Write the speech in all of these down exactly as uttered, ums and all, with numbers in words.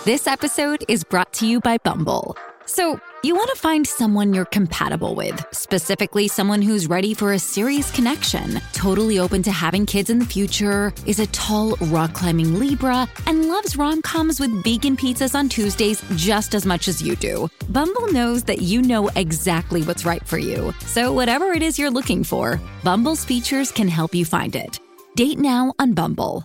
This episode is brought to you by Bumble. So, you want to find someone you're compatible with, specifically someone who's ready for a serious connection, totally open to having kids in the future, is a tall, rock-climbing Libra, and loves rom-coms with vegan pizzas on Tuesdays just as much as you do. Bumble knows that you know exactly what's right for you. So whatever it is you're looking for, Bumble's features can help you find it. Date now on Bumble.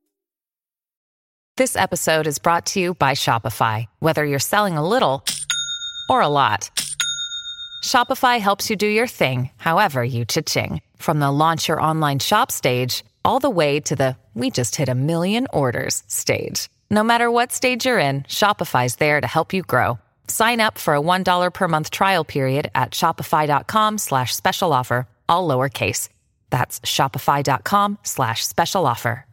This episode is brought to you by Shopify. Whether you're selling a little or a lot, Shopify helps you do your thing, however you cha-ching. From the launch your online shop stage, all the way to the we just hit a million orders stage. No matter what stage you're in, Shopify's there to help you grow. Sign up for a one dollar per month trial period at shopify.com slash special offer, all lowercase. That's shopify.com slash special offer.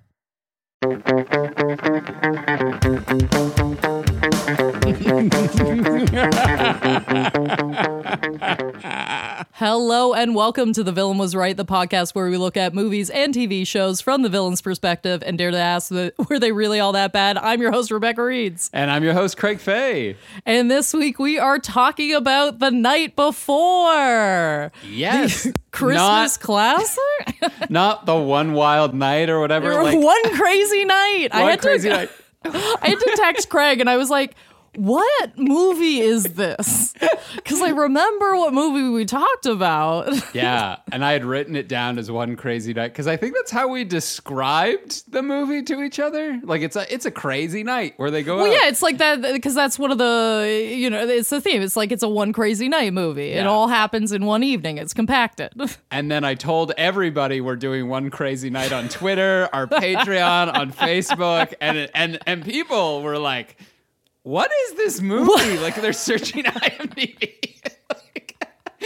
Hello and welcome to The Villain Was Right, the podcast where we look at movies and T V shows from the villain's perspective and dare to ask, the, were they really all that bad? I'm your host, Rebecca Reeds. And I'm your host, Craig Fay. And this week we are talking about The Night Before. Yes. The Christmas not, classic? Not The One Wild Night or whatever. Or like, one Crazy Night. One I had Crazy to, Night. I had to text Craig and I was like, what movie is this? Because I remember what movie we talked about. Yeah, and I had written it down as One Crazy Night because I think that's how we described the movie to each other. Like it's a it's a crazy night where they go well, out. Yeah, it's like that because that's one of the, you know, it's the theme. It's like it's a One Crazy Night movie. Yeah. It all happens in one evening. It's compacted. And then I told everybody we're doing One Crazy Night on Twitter, our Patreon, on Facebook, and and and people were like, what is this movie? What? Like they're searching I M D B. like,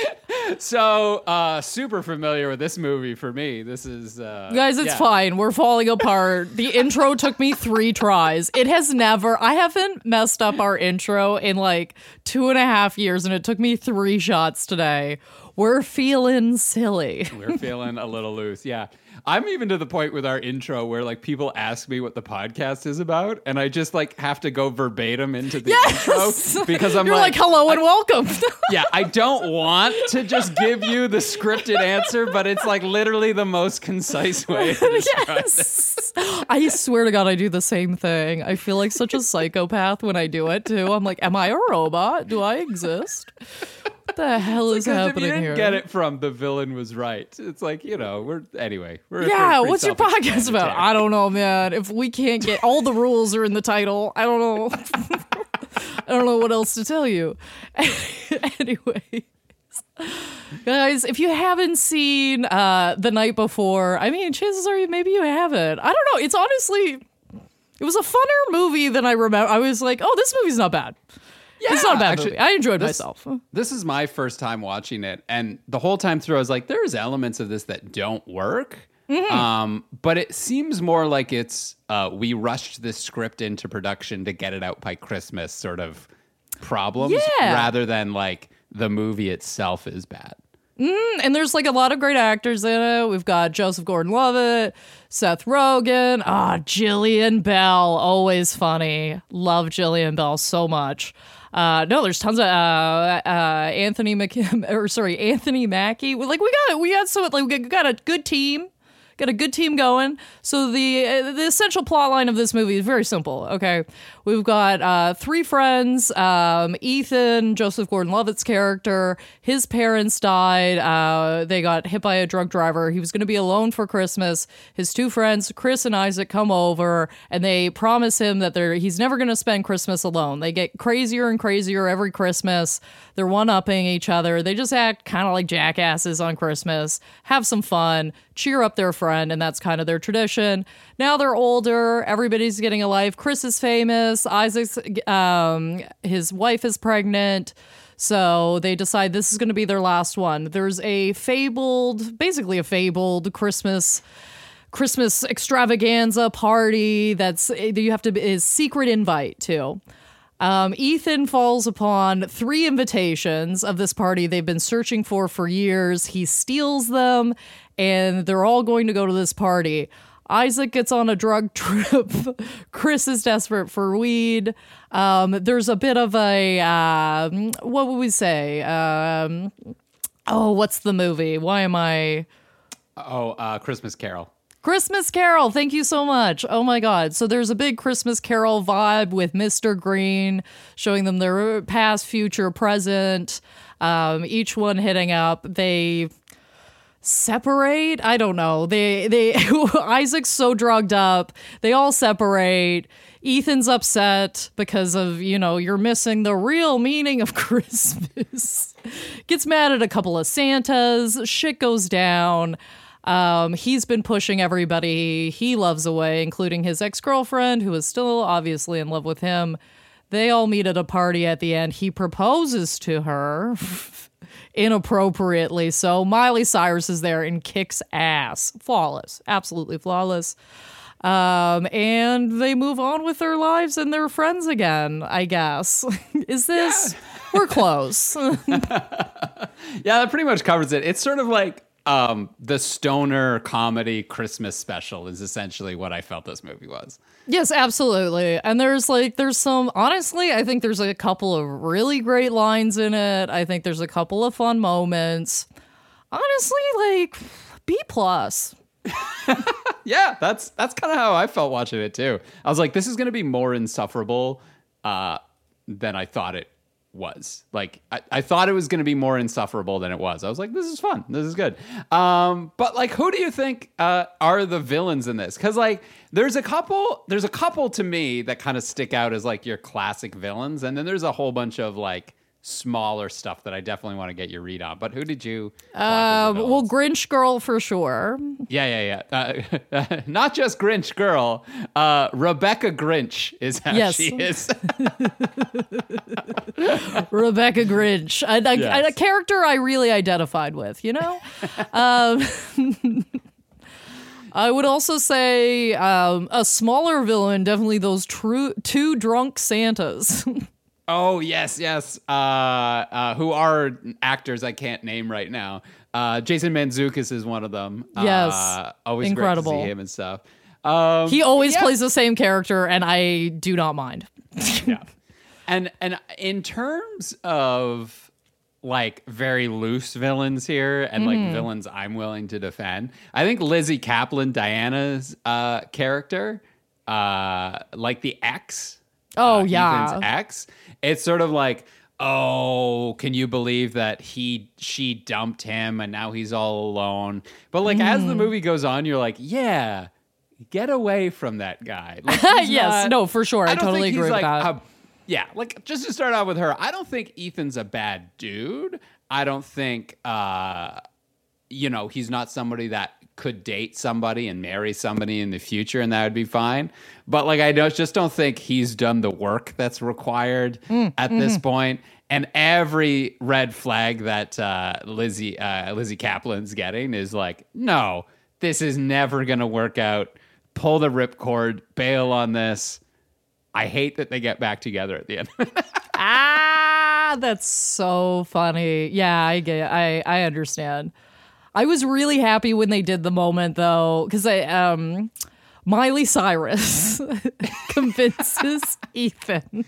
so uh, super familiar with this movie for me. This is uh, guys, it's yeah. fine. We're falling apart. The intro took me three tries. It has never. I haven't messed up our intro in like two and a half years, and it took me three shots today. We're feeling silly. We're feeling a little loose. Yeah. I'm even to the point with our intro where like people ask me what the podcast is about and I just like have to go verbatim into the yes! intro because I'm You're like, like hello and I, welcome. Yeah, I don't want to just give you the scripted answer, but it's like literally the most concise way to describe yes. it. I swear to God, I do the same thing. I feel like such a psychopath when I do it too. I'm like, am I a robot? Do I exist? What the hell is happening if you didn't here? Get it from The Villain Was Right. It's like, you know, we're anyway. We're, yeah, we're what's your podcast about? I don't know, man. If we can't get all the rules are in the title, I don't know. I don't know what else to tell you. Anyway, guys, if you haven't seen uh, The Night Before, I mean, chances are maybe you haven't. I don't know. It's honestly, it was a funner movie than I remember. I was like, oh, this movie's not bad. Yeah, it's not a bad actually, movie. I enjoyed this, myself. This is my first time watching it, and the whole time through, I was like, there's elements of this that don't work. Mm-hmm. Um, but it seems more like it's uh, we rushed this script into production to get it out by Christmas sort of problems, yeah. rather than like the movie itself is bad. Mm, and there's like a lot of great actors in it. We've got Joseph Gordon-Levitt, Seth Rogen, ah, oh, Jillian Bell, always funny. Love Jillian Bell so much. Uh, no, there's tons of uh, uh, Anthony McKim, or sorry, Anthony Mackie. Like we got we got so like we got a good team. Got a good team going. So the uh, the essential plot line of this movie is very simple. Okay, we've got uh, three friends. Um, Ethan, Joseph Gordon-Levitt's character, his parents died. Uh, they got hit by a drunk driver. He was going to be alone for Christmas. His two friends, Chris and Isaac, come over and they promise him that they're he's never going to spend Christmas alone. They get crazier and crazier every Christmas. They're one-upping each other. They just act kind of like jackasses on Christmas. Have some fun. Cheer up their friend, and that's kind of their tradition. Now they're older. Everybody's getting a life. Chris is famous. Isaac's, um, his wife is pregnant. So they decide this is going to be their last one. There's a fabled, basically a fabled Christmas Christmas extravaganza party that's you have to is secret invite to. Um, Ethan falls upon three invitations of this party they've been searching for for years. He steals them, and they're all going to go to this party. Isaac gets on a drug trip. Chris is desperate for weed. Um, there's a bit of a, uh, what would we say? Um, oh, what's the movie? Why am I... Oh, uh, Christmas Carol. Christmas Carol. Thank you so much. Oh my God. So there's a big Christmas Carol vibe with Mister Green, showing them their past, future, present, um, each one hitting up. They separate. I don't know. They, they, Isaac's so drugged up. They all separate. Ethan's upset because of, you know, you're missing the real meaning of Christmas. Gets mad at a couple of Santas. Shit goes down. Um, he's been pushing everybody he loves away, including his ex-girlfriend, who is still obviously in love with him. They all meet at a party at the end. He proposes to her inappropriately. So Miley Cyrus is there and kicks ass. Flawless. Absolutely flawless. Um, and they move on with their lives and they're friends again, I guess. Is this... Yeah. We're close. Yeah, that pretty much covers it. It's sort of like um, the stoner comedy Christmas special is essentially what I felt this movie was. Yes, absolutely. And there's like, there's some, honestly, I think there's a couple of really great lines in it. I think there's a couple of fun moments. Honestly, like, B plus. Yeah, that's that's kind of how I felt watching it too. I was like, this is going to be more insufferable uh, than I thought it was. Like, I, I thought it was going to be more insufferable than it was. I was like, this is fun. This is good. Um, but like, who do you think uh, are the villains in this? Because like, there's a couple, there's a couple to me that kind of stick out as like your classic villains. And then there's a whole bunch of like smaller stuff that I definitely want to get your read on. But who did you? Uh, well, Grinch Girl for sure. Yeah, yeah, yeah. Uh, not just Grinch Girl. Uh, Rebecca Grinch is how yes. she is. Rebecca Grinch, a, a, yes. a character I really identified with. You know. um, I would also say um, a smaller villain, definitely those true two drunk Santas. Oh, yes, yes. Uh, uh, who are actors I can't name right now. Uh, Jason Mantzoukas is one of them. Yes. Uh, always incredible. Great to see him and stuff. Um, he always yeah. plays the same character, and I do not mind. Yeah. And, and in terms of like very loose villains here and like mm. villains I'm willing to defend, I think Lizzie Kaplan, Diana's uh, character, uh, like the ex. Oh, uh, yeah. Ethan's ex. It's sort of like, oh, can you believe that he she dumped him and now he's all alone? But like mm. as the movie goes on, you're like, yeah, get away from that guy. Like, yes, not, no, for sure. I, I totally agree with like that. A, yeah, like just to start out with her, I don't think Ethan's a bad dude. I don't think, uh, you know, he's not somebody that could date somebody and marry somebody in the future, and that would be fine. But like, I don't, just don't think he's done the work that's required mm, at mm-hmm. this point. And every red flag that uh, Lizzie uh, Lizzie Kaplan's getting is like, no, this is never going to work out. Pull the ripcord, bail on this. I hate that they get back together at the end. Ah, that's so funny. Yeah, I get it. I, I understand. I was really happy when they did the moment, though, because I um, Miley Cyrus convinces Ethan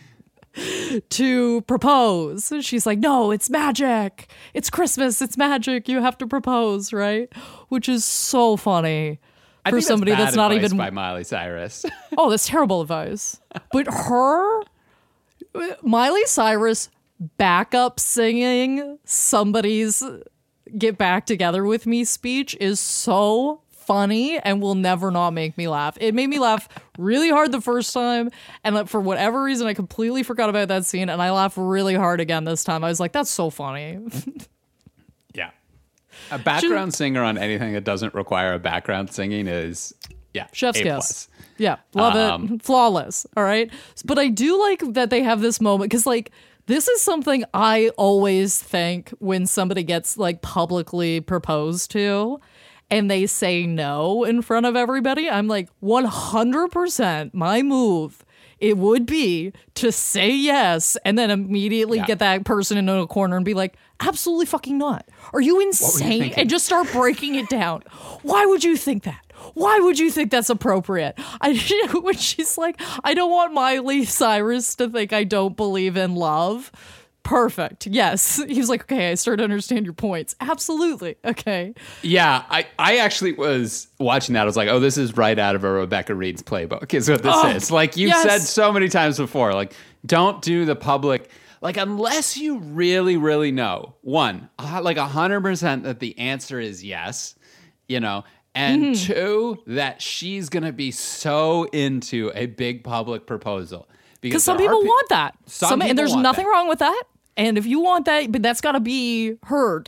to propose. She's like, no, it's magic. It's Christmas. It's magic. You have to propose, right? Which is so funny I for think somebody that's, bad that's not advice even by Miley Cyrus. Oh, that's terrible advice. But her, Miley Cyrus, backup singing somebody's "Get Back Together with Me" speech is so funny and will never not make me laugh. It made me laugh really hard the first time, and for whatever reason I completely forgot about that scene, and I laughed really hard again this time. I was like, that's so funny. Yeah. A background She, singer on anything that doesn't require a background singing is, yeah, chef's A kiss. plus. Yeah, love um, it. Flawless, all right? But I do like that they have this moment, because, like, this is something I always think when somebody gets, like, publicly proposed to and they say no in front of everybody. I'm like, one hundred percent my move it would be to say yes and then immediately Yeah. get that person into a corner and be like, absolutely fucking not. Are you insane? thinking? And just start breaking it down. Why would you think that? Why would you think that's appropriate? I when she's like, I don't want Miley Cyrus to think I don't believe in love. Perfect. Yes. He was like, okay, I start to understand your points. Absolutely. Okay. Yeah, I, I actually was watching that. I was like, oh, this is right out of a Rebecca Reed's playbook is what this Oh, is. Like you've yes. said so many times before, like don't do the public, like unless you really, really know, one, uh, like one hundred percent that the answer is yes, you know, and Mm-hmm. two, that she's going to be so into a big public proposal. Because some there are people pe- want that. Some Some, and people there's want nothing that. wrong with that. And if you want that, but that's got to be heard.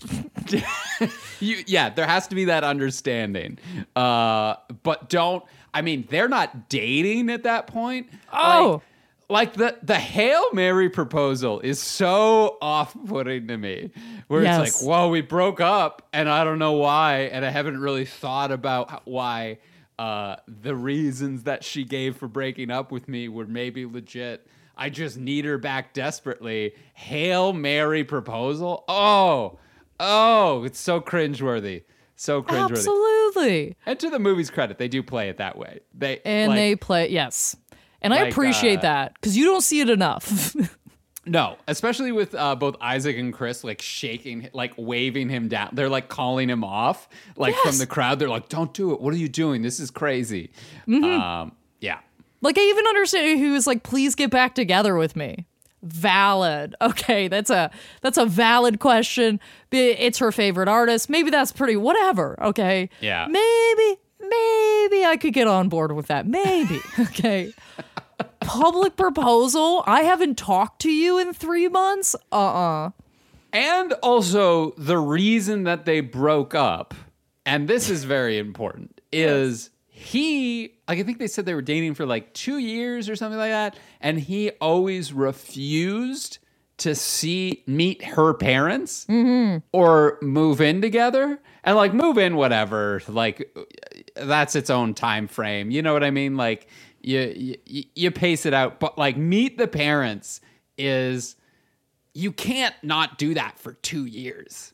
You, yeah, there has to be that understanding. Uh, but don't, I mean, they're not dating at that point. Oh. Like, like the, the Hail Mary proposal is so off-putting to me. Where Yes. it's like, whoa, we broke up and I don't know why. And I haven't really thought about why uh, the reasons that she gave for breaking up with me were maybe legit. I just need her back desperately. Hail Mary proposal? Oh, oh, it's so cringeworthy. So cringeworthy. Absolutely. And to the movie's credit, they do play it that way. They And like, they play, yes. And I like, appreciate uh, that because you don't see it enough. no, especially with uh, both Isaac and Chris, like shaking, like waving him down. They're like calling him off, like Yes. from the crowd. They're like, "Don't do it. What are you doing? This is crazy." Mm-hmm. Um, yeah. Like, I even understand he was like, please get back together with me. Valid. Okay, that's a that's a valid question. It's her favorite artist. Maybe that's pretty whatever. Okay. Yeah. Maybe, maybe I could get on board with that. Maybe. Okay. Public proposal. I haven't talked to you in three months. Uh-uh. And also the reason that they broke up, and this is very important, is he, like I think they said they were dating for like two years or something like that, and he always refused to see, meet her parents or move in together. And like move in, whatever, like that's its own time frame. You know what I mean? Like you, you, you pace it out, but like meet the parents is, you can't not do that for two years.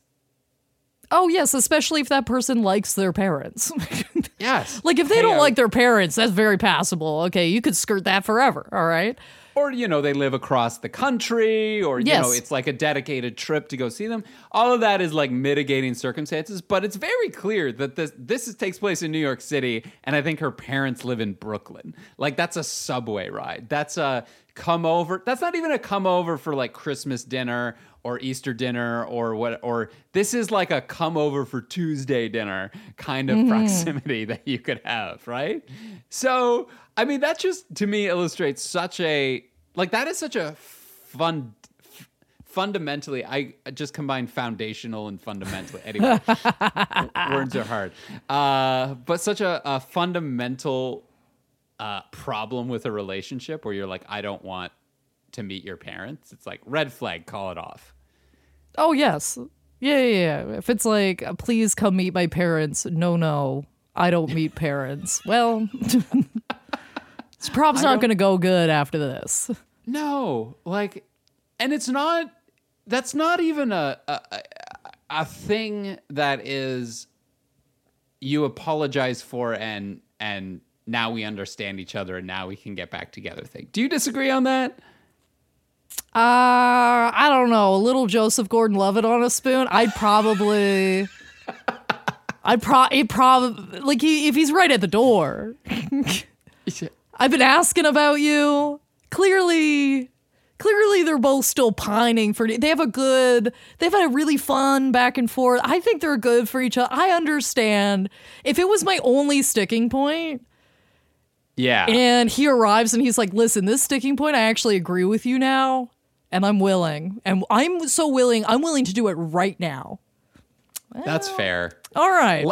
Oh, yes, especially if that person likes their parents. Yes. Like, if they Hey, don't uh, like their parents, that's very passable. Okay, you could skirt that forever, all right? Or, you know, they live across the country, or, you Yes. know, it's like a dedicated trip to go see them. All of that is like mitigating circumstances, but it's very clear that this this is, takes place in New York City, and I think her parents live in Brooklyn. Like, that's a subway ride. That's a come over. That's not even a come over for like Christmas dinner or Easter dinner or what, or this is like a come over for Tuesday dinner kind of proximity that you could have, right? So, I mean, that just to me illustrates such a, like, that is such a fun, f- fundamentally, I just combined foundational and fundamentally. Anyway, words are hard. Uh, but such a, a fundamental uh, problem with a relationship where you're like, I don't want to meet your parents. It's like, red flag, call it off. Oh, yes. Yeah, yeah, yeah. If it's like, uh, please come meet my parents. No, no, I don't meet parents. Well, it's probably not don't- going to go good after this. No, like, and it's not, that's not even a, a, a- a thing that is you apologize for and, and now we understand each other and now we can get back together thing. Do you disagree on that? Uh, I don't know. A little Joseph Gordon-Levitt on a spoon. I'd probably, I'd pro, it probably like he if he's right at the door. I've been asking about you. Clearly, clearly they're both still pining for. They have a good. They've had a really fun back and forth. I think they're good for each other. I understand. If it was my only sticking point, Yeah. and he arrives and he's like, listen, this sticking point, I actually agree with you now. And I'm willing. And I'm so willing. I'm willing to do it right now. That's fair. All right.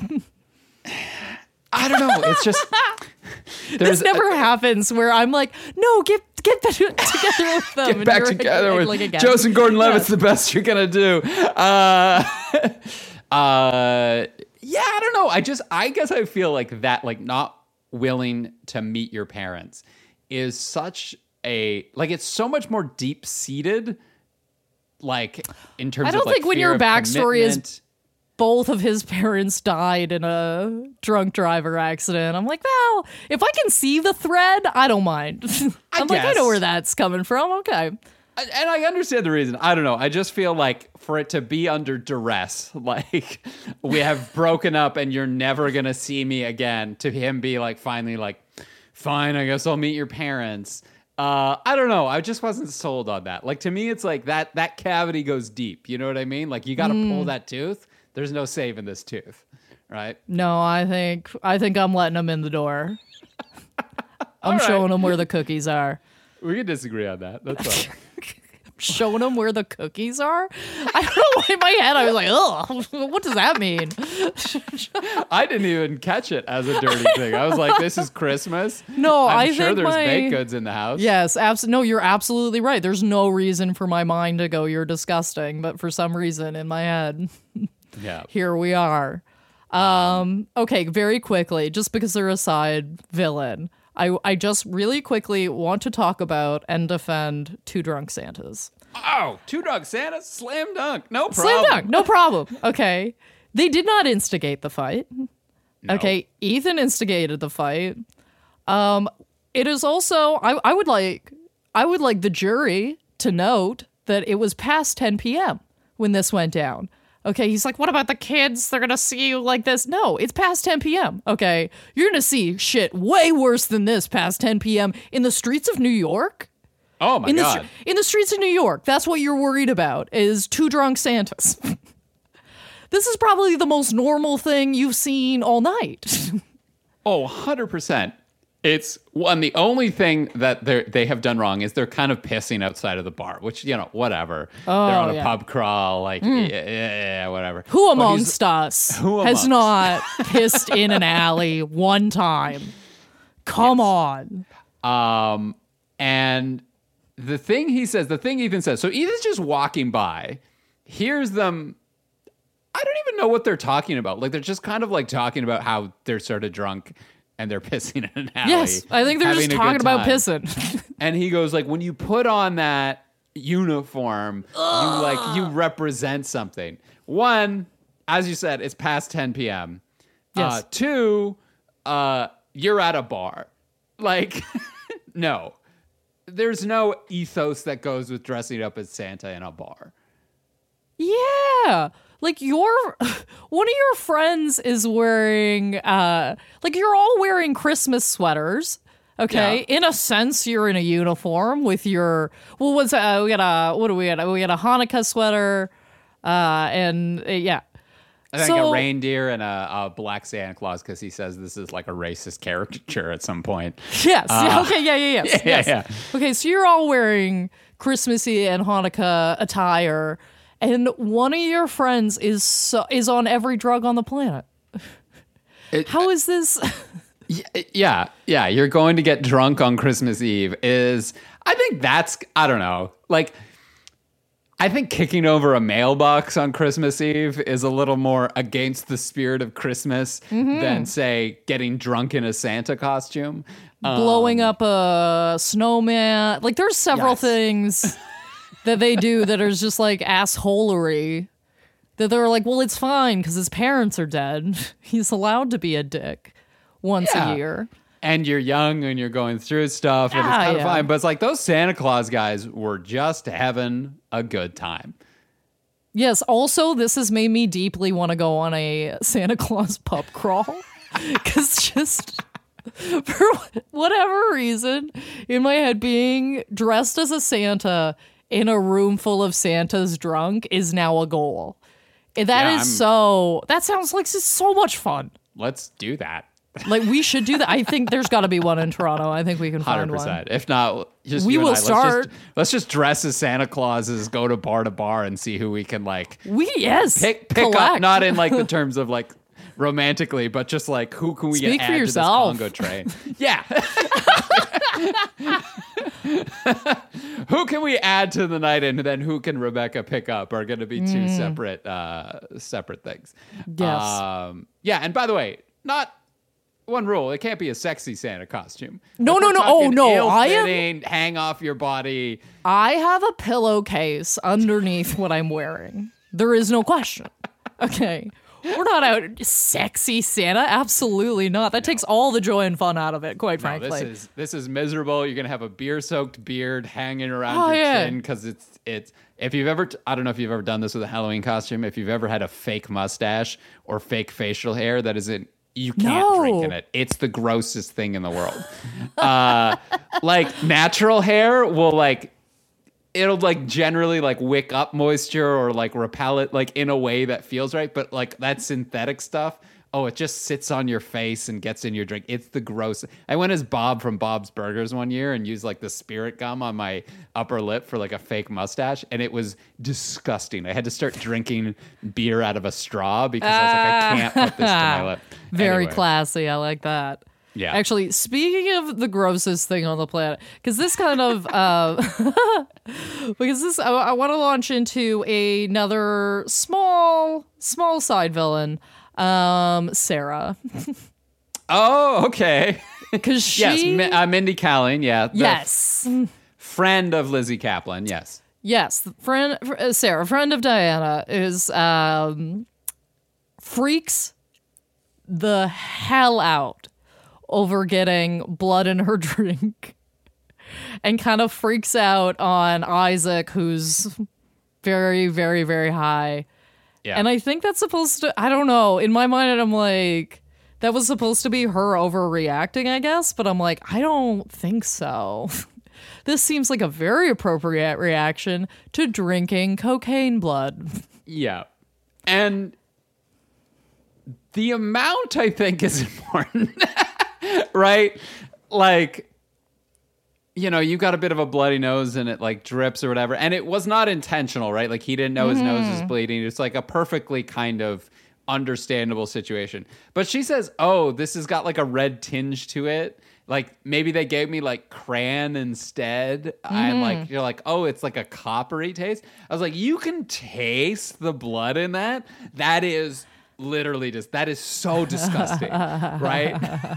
I don't know. It's just, This never happens where I'm like, no, get get back together with them. get And back you're together like, with like again. Joseph Gordon-Levitt's Yeah. the best you're gonna do. Uh, uh, yeah, I don't know. I just, I guess I feel like that, like not willing to meet your parents is such a like it's so much more deep seated. Like in terms I don't of like think when fear your of backstory is commitment. both of his parents died in a drunk driver accident. I'm like, well, if I can see the thread, I don't mind. I'm like, I know guess. where that's coming from. Okay. And I understand the reason. I don't know. I just feel like for it to be under duress, like we have broken up and you're never going to see me again, to him be like, finally, like, fine, I guess I'll meet your parents. Uh, I don't know. I just wasn't sold on that. Like, to me, it's like that that cavity goes deep. You know what I mean? Like, you got to Mm. pull that tooth. There's no saving this tooth, right? No, I think I think I'm letting him in the door. I'm right. showing him where the cookies are. We can disagree on that. That's fine. Showing him where the cookies are? I don't know why in my head I was like, ugh, what does that mean? I didn't even catch it as a dirty thing. I was like, this is Christmas. No, I'm I sure think there's my- baked goods in the house. Yes, absolutely. No, you're absolutely right. There's no reason for my mind to go, you're disgusting. But for some reason in my head, Yeah. here we are. Um, okay, very quickly, just because they're a side villain, I, I just really quickly want to talk about and defend Two Drunk Santas. Oh, two drunk Santa, slam dunk, no problem. Slam dunk, no problem. Okay. They did not instigate the fight. No. Okay, Ethan instigated the fight. Um, it is also I, I would like I would like the jury to note that it was past ten p.m. when this went down. Okay, he's like, what about the kids? They're gonna see you like this. No, it's past ten p.m. Okay, you're gonna see shit way worse than this past ten p.m. in the streets of New York. Oh my In the god. str- in the streets of New York, that's what you're worried about is two drunk Santas. This is probably the most normal thing you've seen all night. Oh, one hundred percent. It's one, the only thing that they they have done wrong is they're kind of pissing outside of the bar, which, you know, whatever. Oh, they're on a yeah. pub crawl, like, yeah, yeah, yeah, whatever. Who But amongst he's- us Who has amongst? not pissed in an alley one time? Come on. Um, and the thing he says, the thing Ethan says, so Ethan's just walking by, hears them. I don't even know what they're talking about. Like, they're just kind of like talking about how they're sort of drunk and they're pissing in an alley. Yes, I think they're having just a talking good about time. pissing. And he goes like, when you put on that uniform, you like you represent something. One, as you said, it's past ten p.m. Yes. Uh, two, uh, you're at a bar. Like, no, there's no ethos that goes with dressing up as Santa in a bar. Yeah. Like your one of your friends is wearing uh like you're all wearing Christmas sweaters. Okay. Yeah. In a sense, you're in a uniform with your well what's uh, we got a what do we got? We got a Hanukkah sweater, uh and uh, yeah. I think So- a reindeer and a, a black Santa Claus, because he says this is like a racist caricature at some point. Yes. yeah, okay, yeah, yeah, yes. Uh, yeah, yes. yeah. Okay, so you're all wearing Christmassy and Hanukkah attire, and one of your friends is so, is on every drug on the planet. It- How is this? Yeah, yeah. You're going to get drunk on Christmas Eve is, I think that's, I don't know. Like, I think kicking over a mailbox on Christmas Eve is a little more against the spirit of Christmas Mm-hmm. than, say, getting drunk in a Santa costume. Blowing up a snowman. Like, there's several Yes. things that they do that are just like assholery. That they're like, well, it's fine because his parents are dead. He's allowed to be a dick once Yeah. a year. And you're young and you're going through stuff and it's Yeah, kind of yeah. fine. But it's like those Santa Claus guys were just having a good time. Yes, also, this has made me deeply want to go on a Santa Claus pub crawl. Because just for whatever reason, in my head, being dressed as a Santa in a room full of Santas drunk is now a goal. And that Yeah, is I'm- so, that sounds like just so much fun. Let's do that. Like, we should do that. I think there's got to be one in Toronto. I think we can one hundred find one. percent. If not, just We you and will I, let's start. Just, let's just dress as Santa Clauses, go to bar to bar, and see who we can like We, yes. pick pick up. collect. Not in like the terms of like romantically, but just like who can we Speak get for add yourself. to this Congo train? Yeah. Who can we add to the night, and then who can Rebecca pick up are going to be two separate uh, separate things. Mm. Yes. Um, yeah. And by the way, not. one rule: it can't be a sexy Santa costume. No, Like, no, we're no. Oh, talking no. I am- ill-fitting, hang off your body. I have a pillowcase underneath what I'm wearing. There is no question. Okay. We're not out sexy Santa. Absolutely not. That takes all the joy and fun out of it, quite No, frankly. this is this is miserable. You're gonna have a beer-soaked beard hanging around Oh, your yeah. chin because it's it's. If you've ever, I don't know if you've ever done this with a Halloween costume. If you've ever had a fake mustache or fake facial hair that isn't, you can't No. drink in it. It's the grossest thing in the world. uh, like natural hair will like. It'll like generally like wick up moisture or like repel it like in a way that feels right. But like that synthetic stuff, oh, it just sits on your face and gets in your drink. It's the gross. I went as Bob from Bob's Burgers one year and used like the spirit gum on my upper lip for like a fake mustache. And it was disgusting. I had to start drinking beer out of a straw because I was like, I can't put this to my lip. Very Anyway. classy. I like that. Yeah. Actually, speaking of the grossest thing on the planet, because this kind of, uh, because this, I, I want to launch into another small, small side villain, um, Sarah, Oh, okay. because she, yes, Mi- uh, Mindy Kaling. Yeah. the yes, Friend of Lizzie Kaplan. Yes. yes, the friend uh, Sarah, friend of Diana, is um, freaks the hell out over getting blood in her drink and kind of freaks out on Isaac, who's very, very, very high. Yeah. And I think that's supposed to, I don't know, in my mind, I'm like, that was supposed to be her overreacting, I guess, but I'm like, I don't think so. This seems like a very appropriate reaction to drinking cocaine blood. Yeah. And the amount, I think, is important, right? Like, you know, you got a bit of a bloody nose and it like drips or whatever. And it was not intentional, right? Like he didn't know his nose was bleeding. It's like a perfectly kind of understandable situation. But she says, oh, this has got like a red tinge to it. Like maybe they gave me like crayon instead. I'm like, you're like, oh, it's like a coppery taste. I was like, you can taste the blood in that. That is literally just, that is so disgusting, right?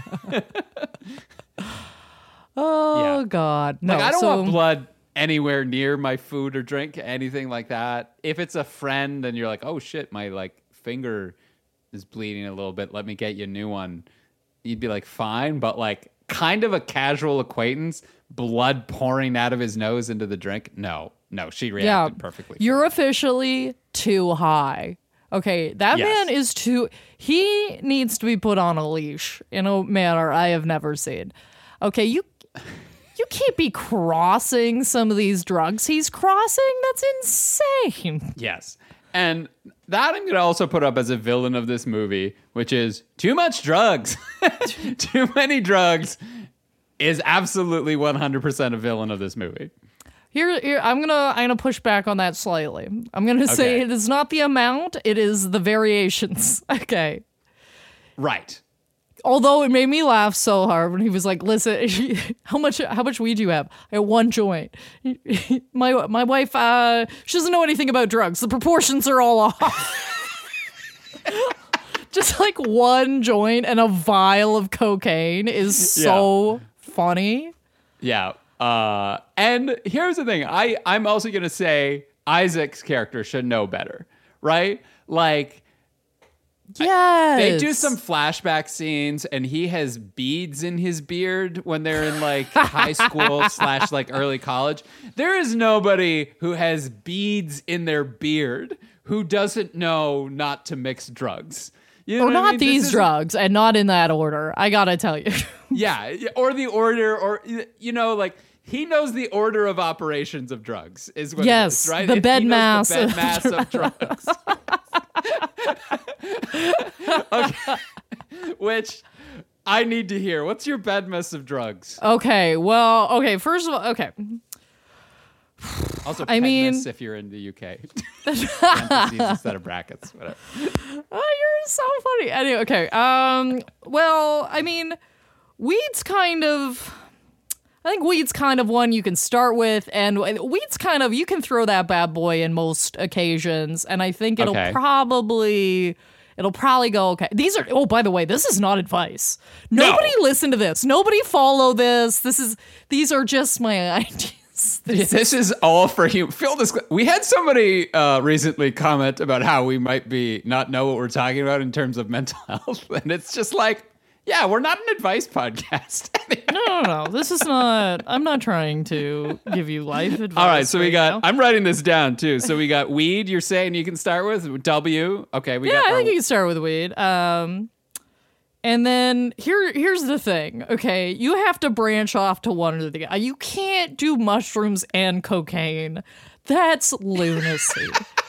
Oh, Yeah. God. No, Like I don't so, want blood anywhere near my food or drink, anything like that. If it's a friend and you're like, oh shit, my like finger is bleeding a little bit, let me get you a new one. You'd be like, fine, but like kind of a casual acquaintance, blood pouring out of his nose into the drink. No, no, she yeah, reacted perfectly. you're officially too high. Okay, that Yes. man is too, he needs to be put on a leash in a manner I have never seen. Okay, you you can't be crossing some of these drugs he's crossing. That's insane. Yes. And that I'm going to also put up as a villain of this movie, which is too much drugs. Too many drugs is absolutely one hundred percent a villain of this movie. Here, here I'm gonna I'm gonna push back on that slightly. I'm gonna say Okay. it is not the amount, it is the variations. Okay. Right. Although it made me laugh so hard when he was like, "Listen, how much how much weed do you have? I have one joint. my my wife, uh, she doesn't know anything about drugs. The proportions are all off." Just like one joint and a vial of cocaine is so funny. Yeah. Uh, and here's the thing. I, I'm also going to say Isaac's character should know better, right? Like, Yes. they do some flashback scenes and he has beads in his beard when they're in like high school slash like early college. There is nobody who has beads in their beard who doesn't know not to mix drugs. You know or what I not mean? This these isn't- drugs, and not in that order. I gotta tell you. Yeah, or the order, or you know, like he knows the order of operations of drugs is what Yes, it is, right? the It's- bed he knows mass the bed of mass of drugs. Okay, which I need to hear. What's your bed mass of drugs? Okay, well, okay. First of all, okay. Also, I mean- pedmas if you're in the U K. Parentheses instead of brackets, whatever. Oh, you're so funny. Anyway, okay. Um. Well, I mean, weed's kind of. I think weed's kind of one you can start with, and weed's kind of you can throw that bad boy in most occasions, and I think it'll Okay. probably It'll probably go okay. These are, oh, by the way, this is not advice. Nobody No. listen to this. Nobody follow this. This is, these are just my ideas. This, this is all for you. Phil, this, we had somebody uh, recently comment about how we might be not know what we're talking about in terms of mental health. And it's just like, yeah, we're not an advice podcast. No, no, no. This is not, I'm not trying to give you life advice. All right, so we right got, now. I'm writing this down too. So we got weed, you're saying you can start with? W. Okay, we Yeah, got I our- think you can start with weed. Um, and then here, here's the thing. Okay, you have to branch off to one or the other. You can't do mushrooms and cocaine. That's lunacy.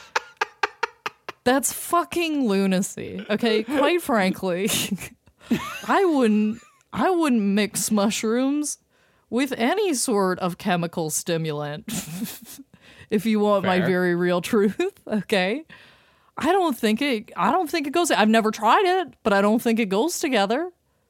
That's fucking lunacy. Okay, quite frankly, I wouldn't. I wouldn't mix mushrooms with any sort of chemical stimulant. If you want my Fair. very real truth, okay. I don't think it. I don't think it goes. I've never tried it, but I don't think it goes together.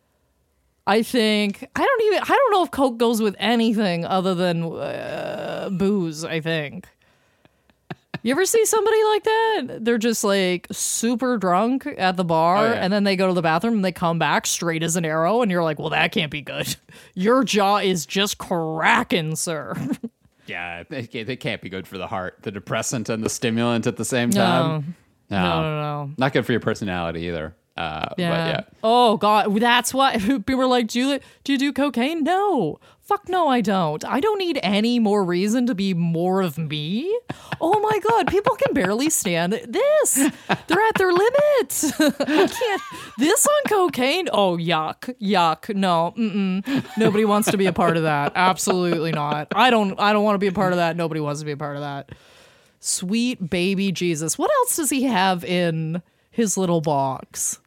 I think I don't even. I don't know if Coke goes with anything other than uh, booze. I think. You ever see somebody like that? They're just like super drunk at the bar, Oh, yeah. and then they go to the bathroom and they come back straight as an arrow, and you're like, "Well, that can't be good. Your jaw is just cracking, sir." Yeah, they, can't- they can't be good for the heart. The depressant and the stimulant at the same No. time. No, no, no. Not good for your personality either. Uh, Yeah. But yeah. Oh God, that's why people are like, "Do you do you do cocaine?" No. Fuck no, I don't. I don't need any more reason to be more of me. Oh my God, people can barely stand this. They're at their limit. I can't. This on cocaine? Oh yuck, yuck. No, mm-mm. Nobody wants to be a part of that. Absolutely not. I don't. I don't want to be a part of that. Nobody wants to be a part of that. Sweet baby Jesus. What else does he have in his little box?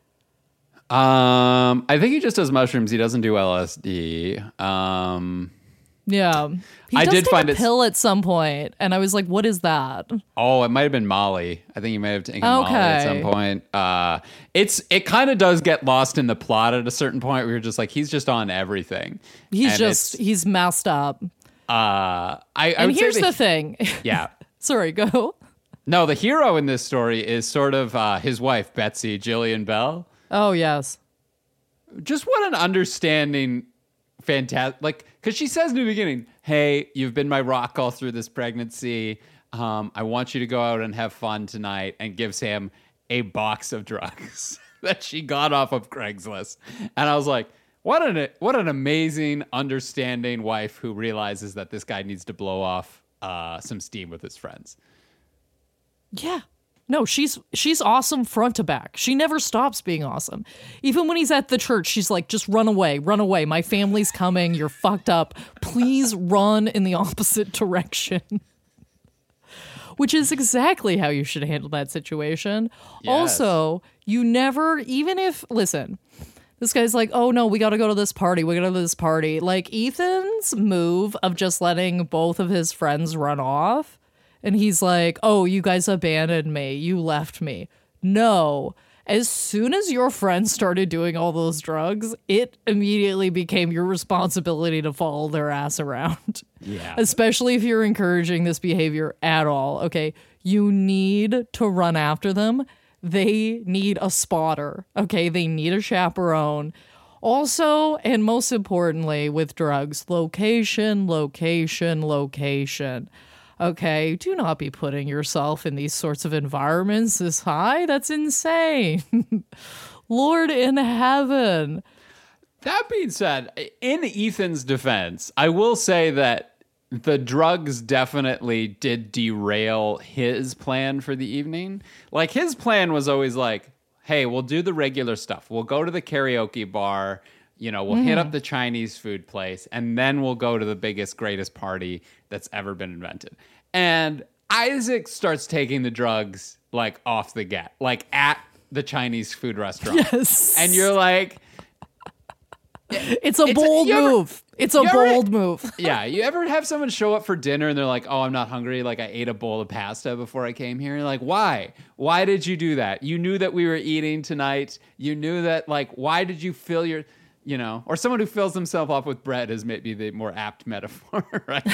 Um, I think he just does mushrooms. He doesn't do L S D. Um, Yeah, he I does did take find a it- pill at some point, and I was like, "What is that?" oh, it might have been Molly. I think he may have taken Molly at some Okay. point. Uh, it's it kind of does get lost in the plot at a certain point. We were just like, he's just on everything. He's And just it's, he's messed up. uh, I, I And would say here's that- the thing. yeah. Sorry, go. No, the hero in this story is sort of uh, his wife, Betsy, Jillian Bell. Oh yes. Just what an understanding, fantastic. Like, because she says in the beginning, "Hey, you've been my rock all through this pregnancy. Um, I want you to go out and have fun tonight," and gives him a box of drugs that she got off of Craigslist. And I was like, what an what an amazing, understanding wife who realizes that this guy needs to blow off uh, some steam with his friends. Yeah. No, she's she's awesome front to back. She never stops being awesome. Even when he's at the church, she's like, "Just run away, run away. My family's coming. You're fucked up. Please run in the opposite direction." Which is exactly how you should handle that situation. Yes. Also, you never, even if, listen, this guy's like, "Oh no, we gotta go to this party. We gotta go to this party." Like Ethan's move of just letting both of his friends run off. And he's like, "Oh, you guys abandoned me. You left me." No. As soon as your friends started doing all those drugs, it immediately became your responsibility to follow their ass around. Yeah. Especially if you're encouraging this behavior at all. Okay. You need to run after them. They need a spotter. Okay. They need a chaperone. Also, and most importantly, with drugs, location, location, location. Okay, do not be putting yourself in these sorts of environments this high. That's insane. Lord in heaven. That being said, in Ethan's defense, I will say that the drugs definitely did derail his plan for the evening. Like, his plan was always like, "Hey, we'll do the regular stuff. We'll go to the karaoke bar. You know, we'll hit up the Chinese food place, and then we'll go to the biggest, greatest party that's ever been invented." And Isaac starts taking the drugs like off the get, like at the Chinese food restaurant. Yes. And you're like, It's a It's a- bold you ever- move. It's a you ever- bold move. yeah, you ever have someone show up for dinner and they're like, "Oh, I'm not hungry. Like, I ate a bowl of pasta before I came here." You're like, why? Why did you do that? You knew that we were eating tonight. You knew that, like, why did you fill your, you know, or someone who fills himself up with bread is maybe the more apt metaphor, right?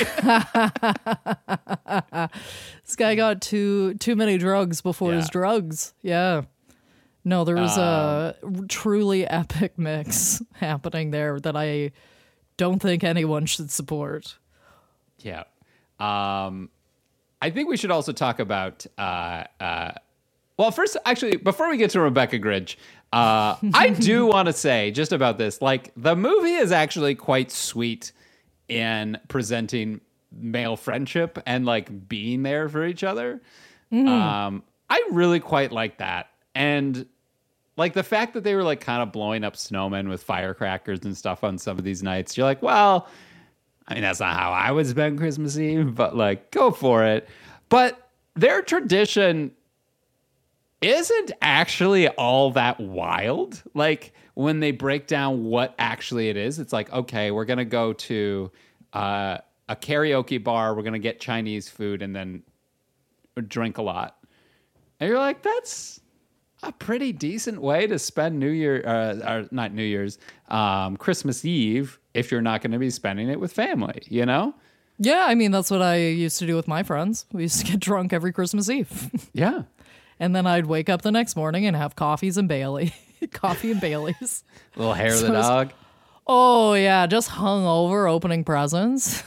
This guy got too too many drugs before his Yeah. drugs. Yeah. No, there was um, a truly epic mix happening there that I don't think anyone should support. Yeah. Um, I think we should also talk about, uh, uh, well, first, actually, before we get to Rebecca Gridge, uh, I do want to say just about this, like, the movie is actually quite sweet in presenting male friendship and, like, being there for each other. Mm. Um, I really quite like that. And like the fact that they were like kind of blowing up snowmen with firecrackers and stuff on some of these nights, you're like, well, I mean, that's not how I would spend Christmas Eve, but like, go for it. But their tradition isn't actually all that wild. Like when they break down what actually it is, it's like, okay, we're going to go to uh, a karaoke bar. We're going to get Chinese food and then drink a lot. And you're like, that's a pretty decent way to spend New Year, uh, or not New Year's, um, Christmas Eve if you're not going to be spending it with family, you know? Yeah, I mean, that's what I used to do with my friends. We used to get drunk every Christmas Eve. Yeah. And then I'd wake up the next morning and have coffees and Bailey. Coffee and Baileys. Little hair of So the dog. Oh, yeah, just hung over opening presents.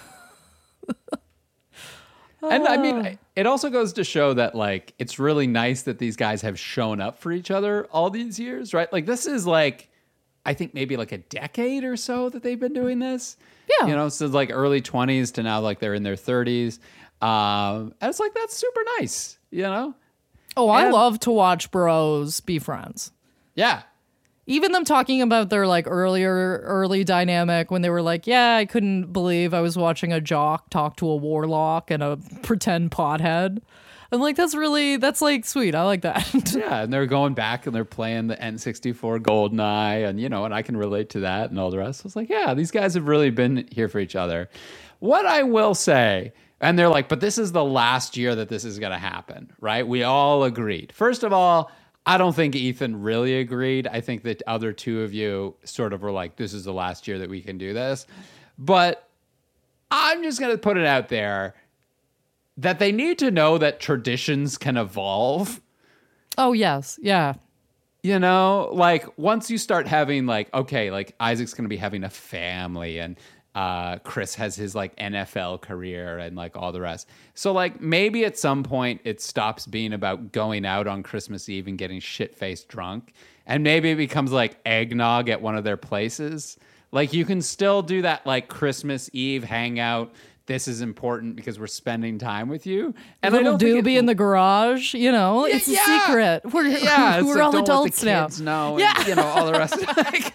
And I mean, it also goes to show that, like, it's really nice that these guys have shown up for each other all these years, right? Like, this is like, I think maybe like a decade or so that they've been doing this. Yeah. You know, so like early twenties to now, like, they're in their thirties. Um, and it's like, that's super nice, you know? Oh, I And- love to watch bros be friends. Yeah. Even them talking about their like earlier early dynamic when they were like, yeah, I couldn't believe I was watching a jock talk to a warlock and a pretend pothead. I'm like, that's really, that's like sweet. I like that. Yeah, and they're going back and they're playing the N sixty-four GoldenEye, and you know, and I can relate to that and all the rest. I was like, yeah, these guys have really been here for each other. What I will say, and they're like, but this is the last year that this is going to happen, right? We all agreed. First of all, I don't think Ethan really agreed. I think that other two of you sort of were like, this is the last year that we can do this. But I'm just going to put it out there that they need to know that traditions can evolve. Oh, yes. Yeah. You know, like once you start having like, okay, like Isaac's going to be having a family and uh, Chris has his like N F L career and like all the rest. So like maybe at some point it stops being about going out on Christmas Eve and getting shit-faced drunk. And maybe it becomes like eggnog at one of their places. Like you can still do that like Christmas Eve hangout. This is important because we're spending time with you. And Little I don't think doobie it, in the garage, you know, it's a yeah. secret. We're, yeah, it's we're like, all don't adults let the now. kids know, Yeah. and, you know, all the rest. Like,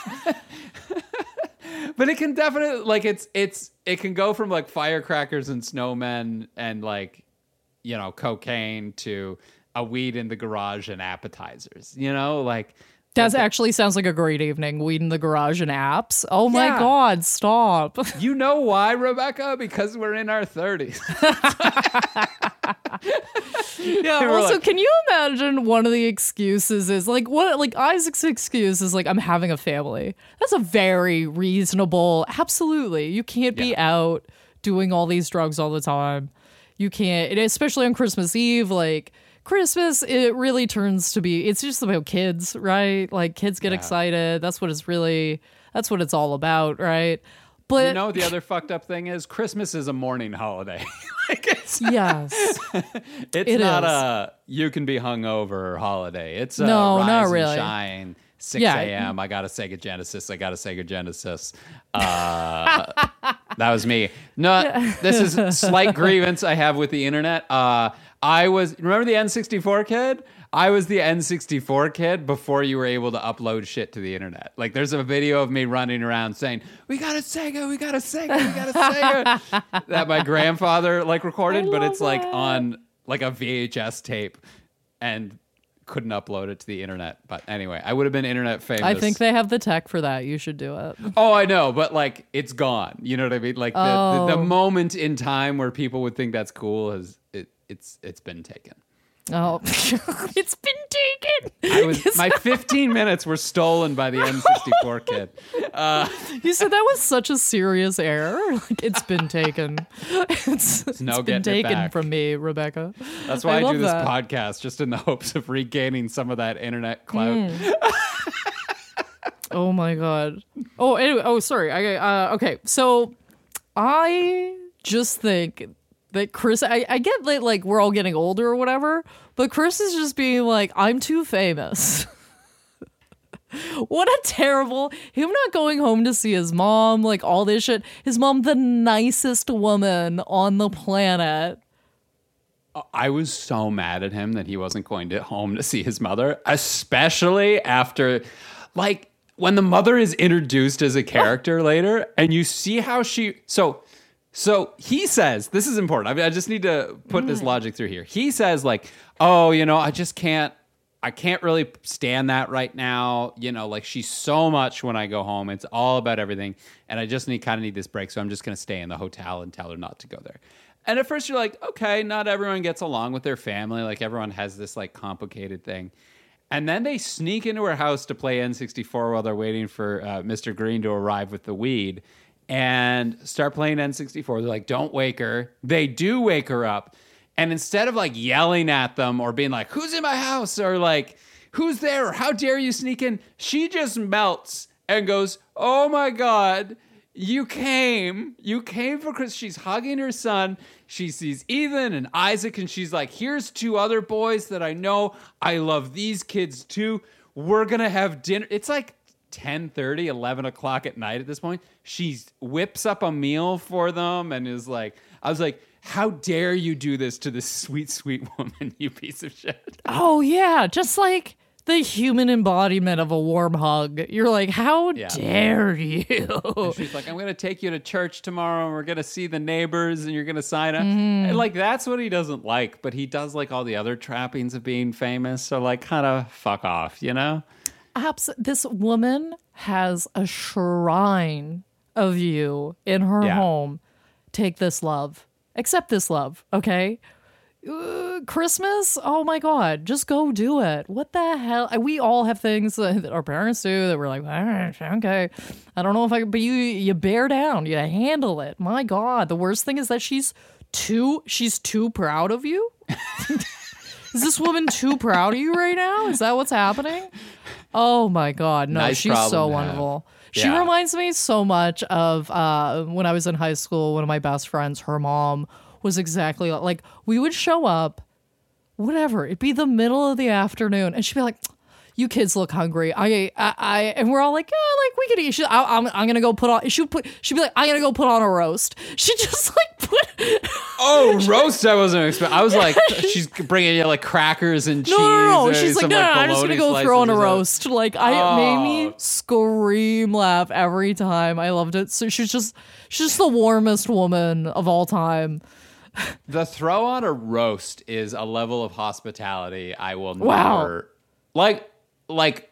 but it can definitely like it's it's it can go from like firecrackers and snowmen and like, you know, cocaine to a weed in the garage and appetizers. You know, like That actually sounds like a great evening. Weed in the garage and apps. Oh my Yeah. God, stop. you know why, Rebecca? Because we're in our thirties. Yeah. We're Also, like- can you imagine one of the excuses is like what like Isaac's excuse is like I'm having a family. That's a very reasonable. Absolutely, you can't be Yeah. out doing all these drugs all the time. You can't, and especially on Christmas Eve. Like Christmas, it really turns to be. It's just about kids, right? Like kids get Yeah. excited. That's what it's really. That's what it's all about, right? But You know, the other fucked up thing is Christmas is a morning holiday. Like it's yes. It's It not is. a you can be hungover holiday. It's a No, rise not and really. shine. six Yeah. a.m. I got a Sega Genesis. I got a Sega Genesis. Uh, that was me. No, this is a slight grievance I have with the internet. Uh, I was remember the N sixty-four kid. I was the N sixty-four kid before you were able to upload shit to the internet. Like, there's a video of me running around saying, "We got a Sega, we got a Sega, we got a Sega," that my grandfather like recorded, but love it's like that. on like a V H S tape, and couldn't upload it to the internet. But anyway, I would have been internet famous. I think they have the tech for that. You should do it. Oh, I know, but like it's gone. You know what I mean? Like the, the, the Oh. moment in time where people would think that's cool has it, it's it's been taken. Oh, it's been taken. I was my fifteen minutes were stolen by the N sixty-four kid. Uh, you said that was such a serious error. Like, it's been taken. It's, it's no been getting it taken back. from me, Rebecca. That's why I, I do love this that. podcast, just in the hopes of regaining some of that internet clout. Mm. Oh my god. Oh, anyway. Oh, sorry. I uh, okay. So I just think that Chris. I, I get that like we're all getting older or whatever, but Chris is just being like, I'm too famous. What a terrible him not going home to see his mom, like all this shit. His mom, the nicest woman on the planet. I was so mad at him that he wasn't going to home to see his mother, especially after, like, when the mother is introduced as a character later, and you see how she. So, so he says, this is important. I mean, I just need to put mm. this logic through here. He says, like, oh, you know, I just can't. I can't really stand that right now. You know, like she's so much when I go home. It's all about everything. And I just need kind of need this break. So I'm just going to stay in the hotel and tell her not to go there. And at first you're like, okay, not everyone gets along with their family. Like everyone has this like complicated thing. And then they sneak into her house to play N sixty-four while they're waiting for uh, Mister Green to arrive with the weed and start playing N sixty-four. They're like, don't wake her. They do wake her up. And instead of like yelling at them or being like, who's in my house? Or like, who's there? Or how dare you sneak in? She just melts and goes, oh my God, you came. You came for Chris. She's hugging her son. She sees Ethan and Isaac and she's like, here's two other boys that I know. I love these kids too. We're going to have dinner. It's like ten thirty, eleven o'clock at night at this point. She whips up a meal for them and is like, I was like, how dare you do this to this sweet, sweet woman, you piece of shit. Oh, yeah. Just like the human embodiment of a warm hug. You're like, how yeah. dare you? And she's like, I'm going to take you to church tomorrow and we're going to see the neighbors and you're going to sign up. Mm. And like, that's what he doesn't like. But he does like all the other trappings of being famous. So like, kind of fuck off, you know? Abs- this woman has a shrine of you in her yeah. home. Take this love. Accept this love, okay? Uh, Christmas? Oh my God, just go do it. What the hell? We all have things that our parents do that we're like, okay, I don't know if I can, but you, you bear down, you handle it. My God, the worst thing is that she's too, she's too proud of you. Is this woman too proud of you right now? Is that what's happening? Oh my God, no, nice she's so wonderful. She yeah. reminds me so much of uh, when I was in high school, one of my best friends, her mom was exactly like, like, we would show up, whatever, it'd be the middle of the afternoon, and she'd be like, you kids look hungry. I, I, I and we're all like, yeah, like we could eat. She, I, I'm, I'm gonna go put on. She would put. She'd be like, I'm gonna go put on a roast. She just like put. Oh, roast! I wasn't expecting. I was like, she's bringing you like crackers and cheese. No, no, no. She's like, some, no, like, no, I'm just gonna go throw on a roast. Like, I oh. it made me scream, laugh every time. I loved it. So she's just, she's just the warmest woman of all time. The throw on a roast is a level of hospitality I will wow. never like. Like,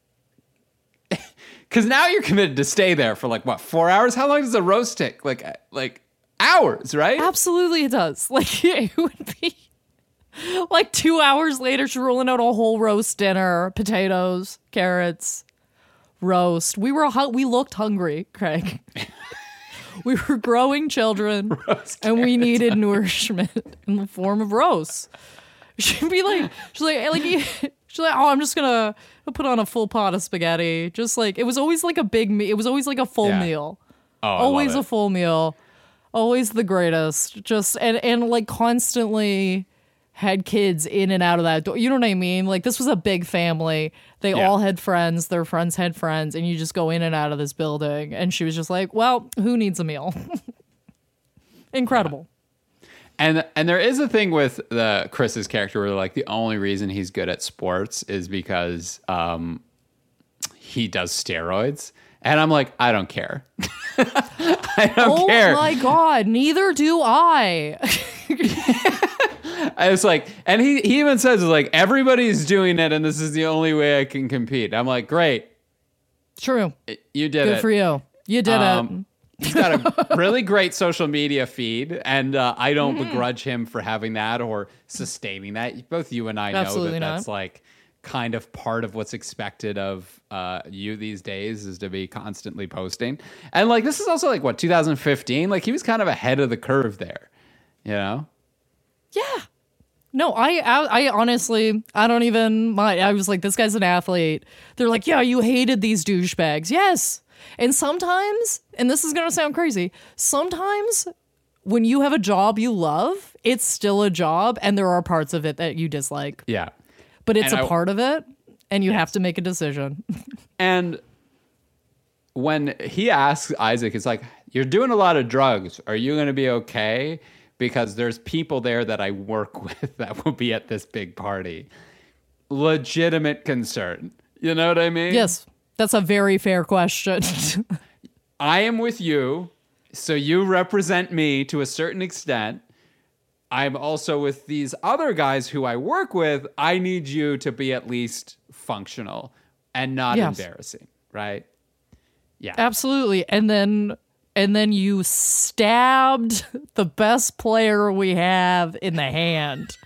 because now you're committed to stay there for like what, four hours? How long does a roast take? Like, like hours, right? Absolutely, it does. Like, it would be like two hours later. She's rolling out a whole roast dinner, potatoes, carrots, roast. We were we looked hungry, Craig. We were growing children, roast and we needed nourishment in the form of roast. She'd be like, she's like, like. She's like, oh, I'm just gonna put on a full pot of spaghetti. Just like, it was always like a big meal. It was always like a full yeah. meal. Oh, always a full meal. Always the greatest. Just, and, and like constantly had kids in and out of that door. You know what I mean? Like, this was a big family. They yeah. all had friends. Their friends had friends. And you just go in and out of this building. And she was just like, well, who needs a meal? Incredible. Yeah. And and there is a thing with the Chris's character where like the only reason he's good at sports is because um, he does steroids. And I'm like, I don't care. I don't oh care. Oh my God, neither do I. I was like, and he, he even says like, everybody's doing it and this is the only way I can compete. I'm like, great. True. You did Good it. for you. You did um, it. He's got a really great social media feed, and uh, I don't mm-hmm. begrudge him for having that or sustaining that. Both you and I know Absolutely that not. that's like kind of part of what's expected of uh, you these days is to be constantly posting. And like, this is also like, what, two thousand fifteen? Like, he was kind of ahead of the curve there, you know? Yeah. No, I, I, I honestly, I don't even mind. I was like, this guy's an athlete. They're like, yeah, you hated these douchebags. Yes. And sometimes, and this is going to sound crazy, sometimes when you have a job you love, it's still a job and there are parts of it that you dislike. Yeah. But it's and a I, part of it and you yes. have to make a decision. And when he asks Isaac, it's like, you're doing a lot of drugs. Are you going to be okay? Because there's people there that I work with that will be at this big party. Legitimate concern. You know what I mean? Yes. That's a very fair question. I am with you, so you represent me to a certain extent. I'm also with these other guys who I work with. I need you to be at least functional and not yes. embarrassing, right? Yeah. Absolutely. And then and then you stabbed the best player we have in the hand.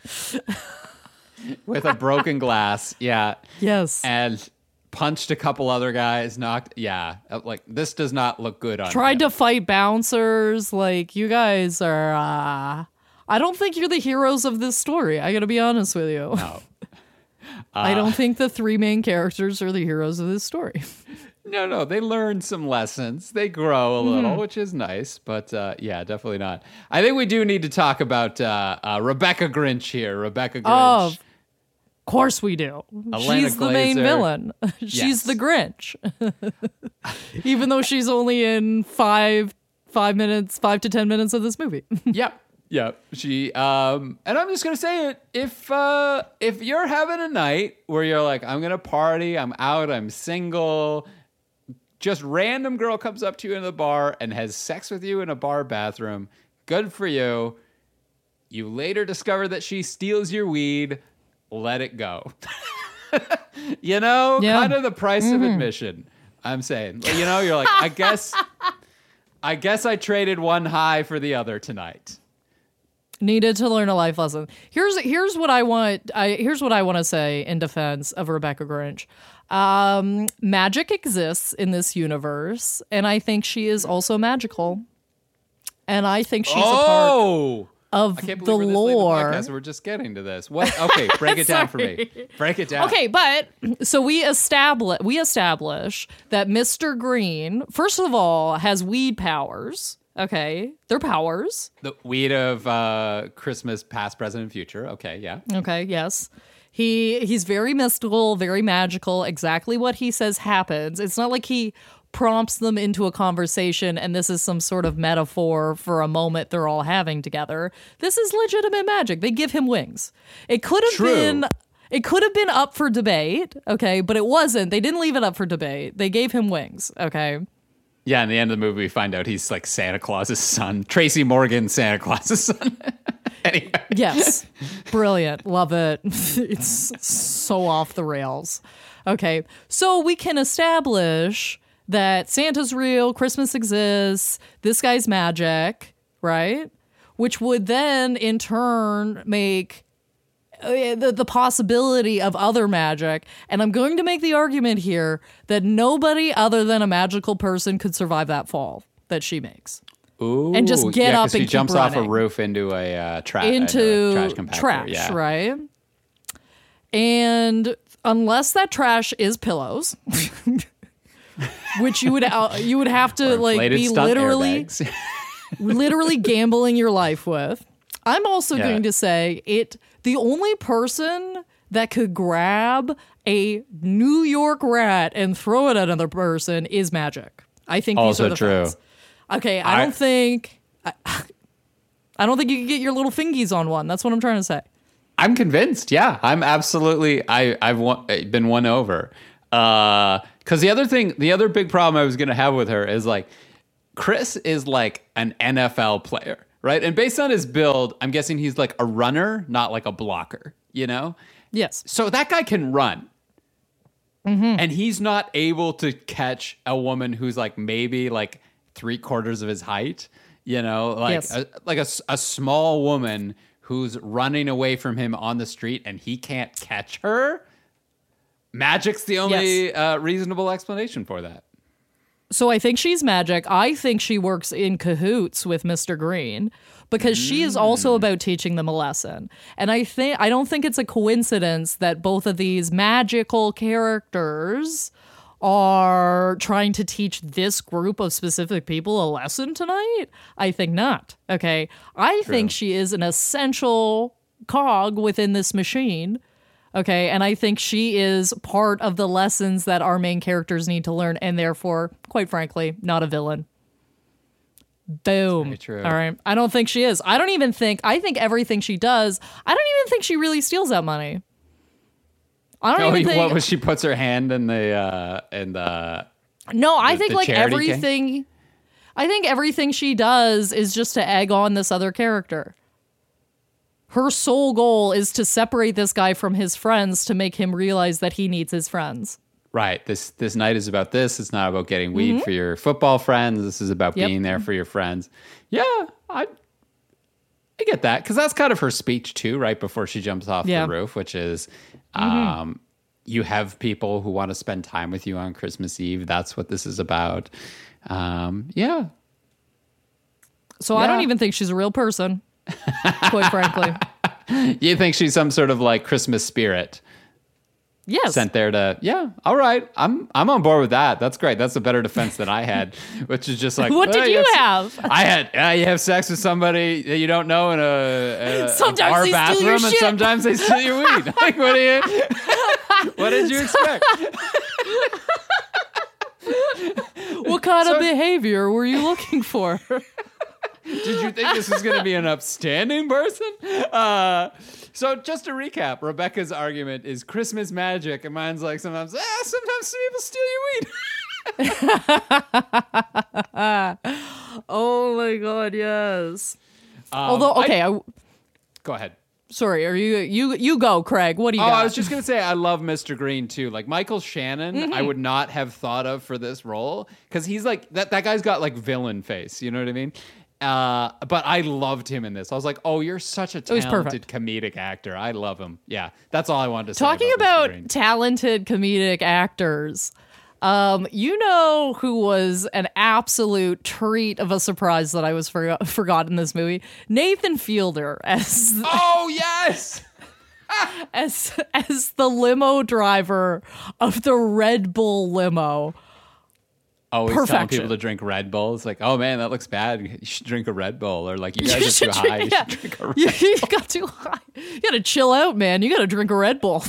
With a broken glass, yeah. Yes. And punched a couple other guys, knocked, yeah. Like, this does not look good on Tried him. to fight bouncers. Like, you guys are, uh, I don't think you're the heroes of this story. I gotta be honest with you. No. Uh, I don't think the three main characters are the heroes of this story. No, no, they learn some lessons. They grow a little, Mm-hmm. which is nice. But uh, yeah, definitely not. I think we do need to talk about uh, uh, Rebecca Grinch here. Rebecca Grinch. Oh, of course we do. Elena She's the main Glazer. villain. She's Yes. the Grinch. Even though she's only in five five minutes, five to ten minutes of this movie. Yep. Yep. She um and I'm just gonna say it. If uh if you're having a night where you're like, I'm gonna party, I'm out, I'm single, just random girl comes up to you in the bar and has sex with you in a bar bathroom, good for you. You later discover that she steals your weed, let it go. You know, Yeah. kind of the price Mm-hmm. of admission. I'm saying. You know, you're like, I guess I guess I traded one high for the other tonight. Needed to learn a life lesson. Here's here's what I want. I here's what I want to say in defense of Rebecca Grinch. Um, magic exists in this universe, and I think she is also magical. And I think she's oh! a part of I can't the believe we're this late in the lore. podcast, we're just getting to this. What? Okay, break it down for me. Break it down. Okay, but so we establish we establish that Mister Green, first of all, has weed powers. Okay, they're powers. The weed of uh, Christmas, past, present, and future. Okay, yeah. Okay, yes. He he's very mystical, very magical. Exactly what he says happens. It's not like he prompts them into a conversation and this is some sort of metaphor for a moment they're all having together. This is legitimate magic. They give him wings. It could have True. been it could have been up for debate, okay, but it wasn't. They didn't leave it up for debate. They gave him wings, okay? Yeah, in the end of the movie, we find out he's like Santa Claus's son. Tracy Morgan, Santa Claus's son. Anyway. Yes. Brilliant. Love it. It's so off the rails. Okay. So we can establish that Santa's real, Christmas exists, this guy's magic, right? Which would then in turn make uh, the, the possibility of other magic. And I'm going to make the argument here that nobody other than a magical person could survive that fall that she makes. Ooh, And just get yeah, up 'cause and she keep jumps off a running. roof into a uh, tra- into a trash compactor. trash, yeah. right? And unless that trash is pillows, which you would uh, you would have to Or like inflated be stunt literally airbags. literally gambling your life with. I'm also Yeah. going to say it. The only person that could grab a New York rat and throw it at another person is magic. I think Also these are the true. facts. Okay, I, I- don't think. I, I don't think you can get your little fingies on one. That's what I'm trying to say. I'm convinced. Yeah, I'm absolutely. I I've won, been won over. Uh, because the other thing, the other big problem I was gonna have with her is like, Chris is like an N F L player, right? And based on his build, I'm guessing he's like a runner, not like a blocker. You know? Yes. So that guy can run. And he's not able to catch a woman who's like maybe like three quarters of his height. You know, like Yes. a, like a, s- a small woman who's running away from him on the street and he can't catch her. Magic's the only Yes. uh, reasonable explanation for that. So I think she's magic. I think she works in cahoots with Mister Green because she is also about teaching them a lesson. And I think I don't think it's a coincidence that both of these magical characters are trying to teach this group of specific people a lesson tonight. I think not. Okay. I think she is an essential cog within this machine. Okay, and I think she is part of the lessons that our main characters need to learn, and therefore, quite frankly, not a villain. Boom. Very true. All right. I don't think she is. I don't even think, I think everything she does, I don't even think she really steals that money. I don't Oh, even think. what was she puts her hand in the uh, in the No, I the- think the like charity case? everything, I think everything she does is just to egg on this other character. Her sole goal is to separate this guy from his friends to make him realize that he needs his friends. right. This this night is about this. It's not about getting weed for your football friends. This is about Yep. being there for your friends. Yeah, I I get that because that's kind of her speech too, right before she jumps off Yeah. the roof, which is, um, you have people who want to spend time with you on Christmas Eve. That's what this is about. Um, yeah, So I don't Yeah. even think she's a real person, quite frankly. you think she's some sort of like Christmas spirit Yes. sent there to, yeah, all right, I'm I'm on board with that. That's great. That's a better defense than I had, which is just like, What did "Oh, you have? have? I had uh, you have sex with somebody that you don't know in a, a, Sometimes a bar they steal bathroom, your and shit. sometimes they steal your weed. Like, what do you? What did you expect? What kind So- of behavior were you looking for? Did you think this was going to be an upstanding person? Uh, so just to recap, Rebecca's argument is Christmas magic, and mine's like sometimes, ah, sometimes people steal your weed. Oh my god, yes. Um, Although, I- okay, I, go ahead. sorry, are you you you go, Craig? What do you Oh, got? I was just gonna say I love Mister Green too. Like Michael Shannon, Mm-hmm. I would not have thought of for this role because he's like that. That guy's got like villain face. You know what I mean? Uh, but I loved him in this. I was like, oh, you're such a was talented perfect. comedic actor. I love him. Yeah, that's all I wanted to say. Talking about, Mister about Green. talented comedic actors, um, you know who was an absolute treat of a surprise that I was forgot forgot in this movie? Nathan Fielder as Oh yes. as as the limo driver of the Red Bull limo. Always telling Perfection. people to drink Red Bull. It's like, oh man, that looks bad. You should drink a Red Bull. Or like, you guys are too high. You yeah. should drink a Red You, you got too high. You gotta chill out, man. You gotta drink a Red Bull.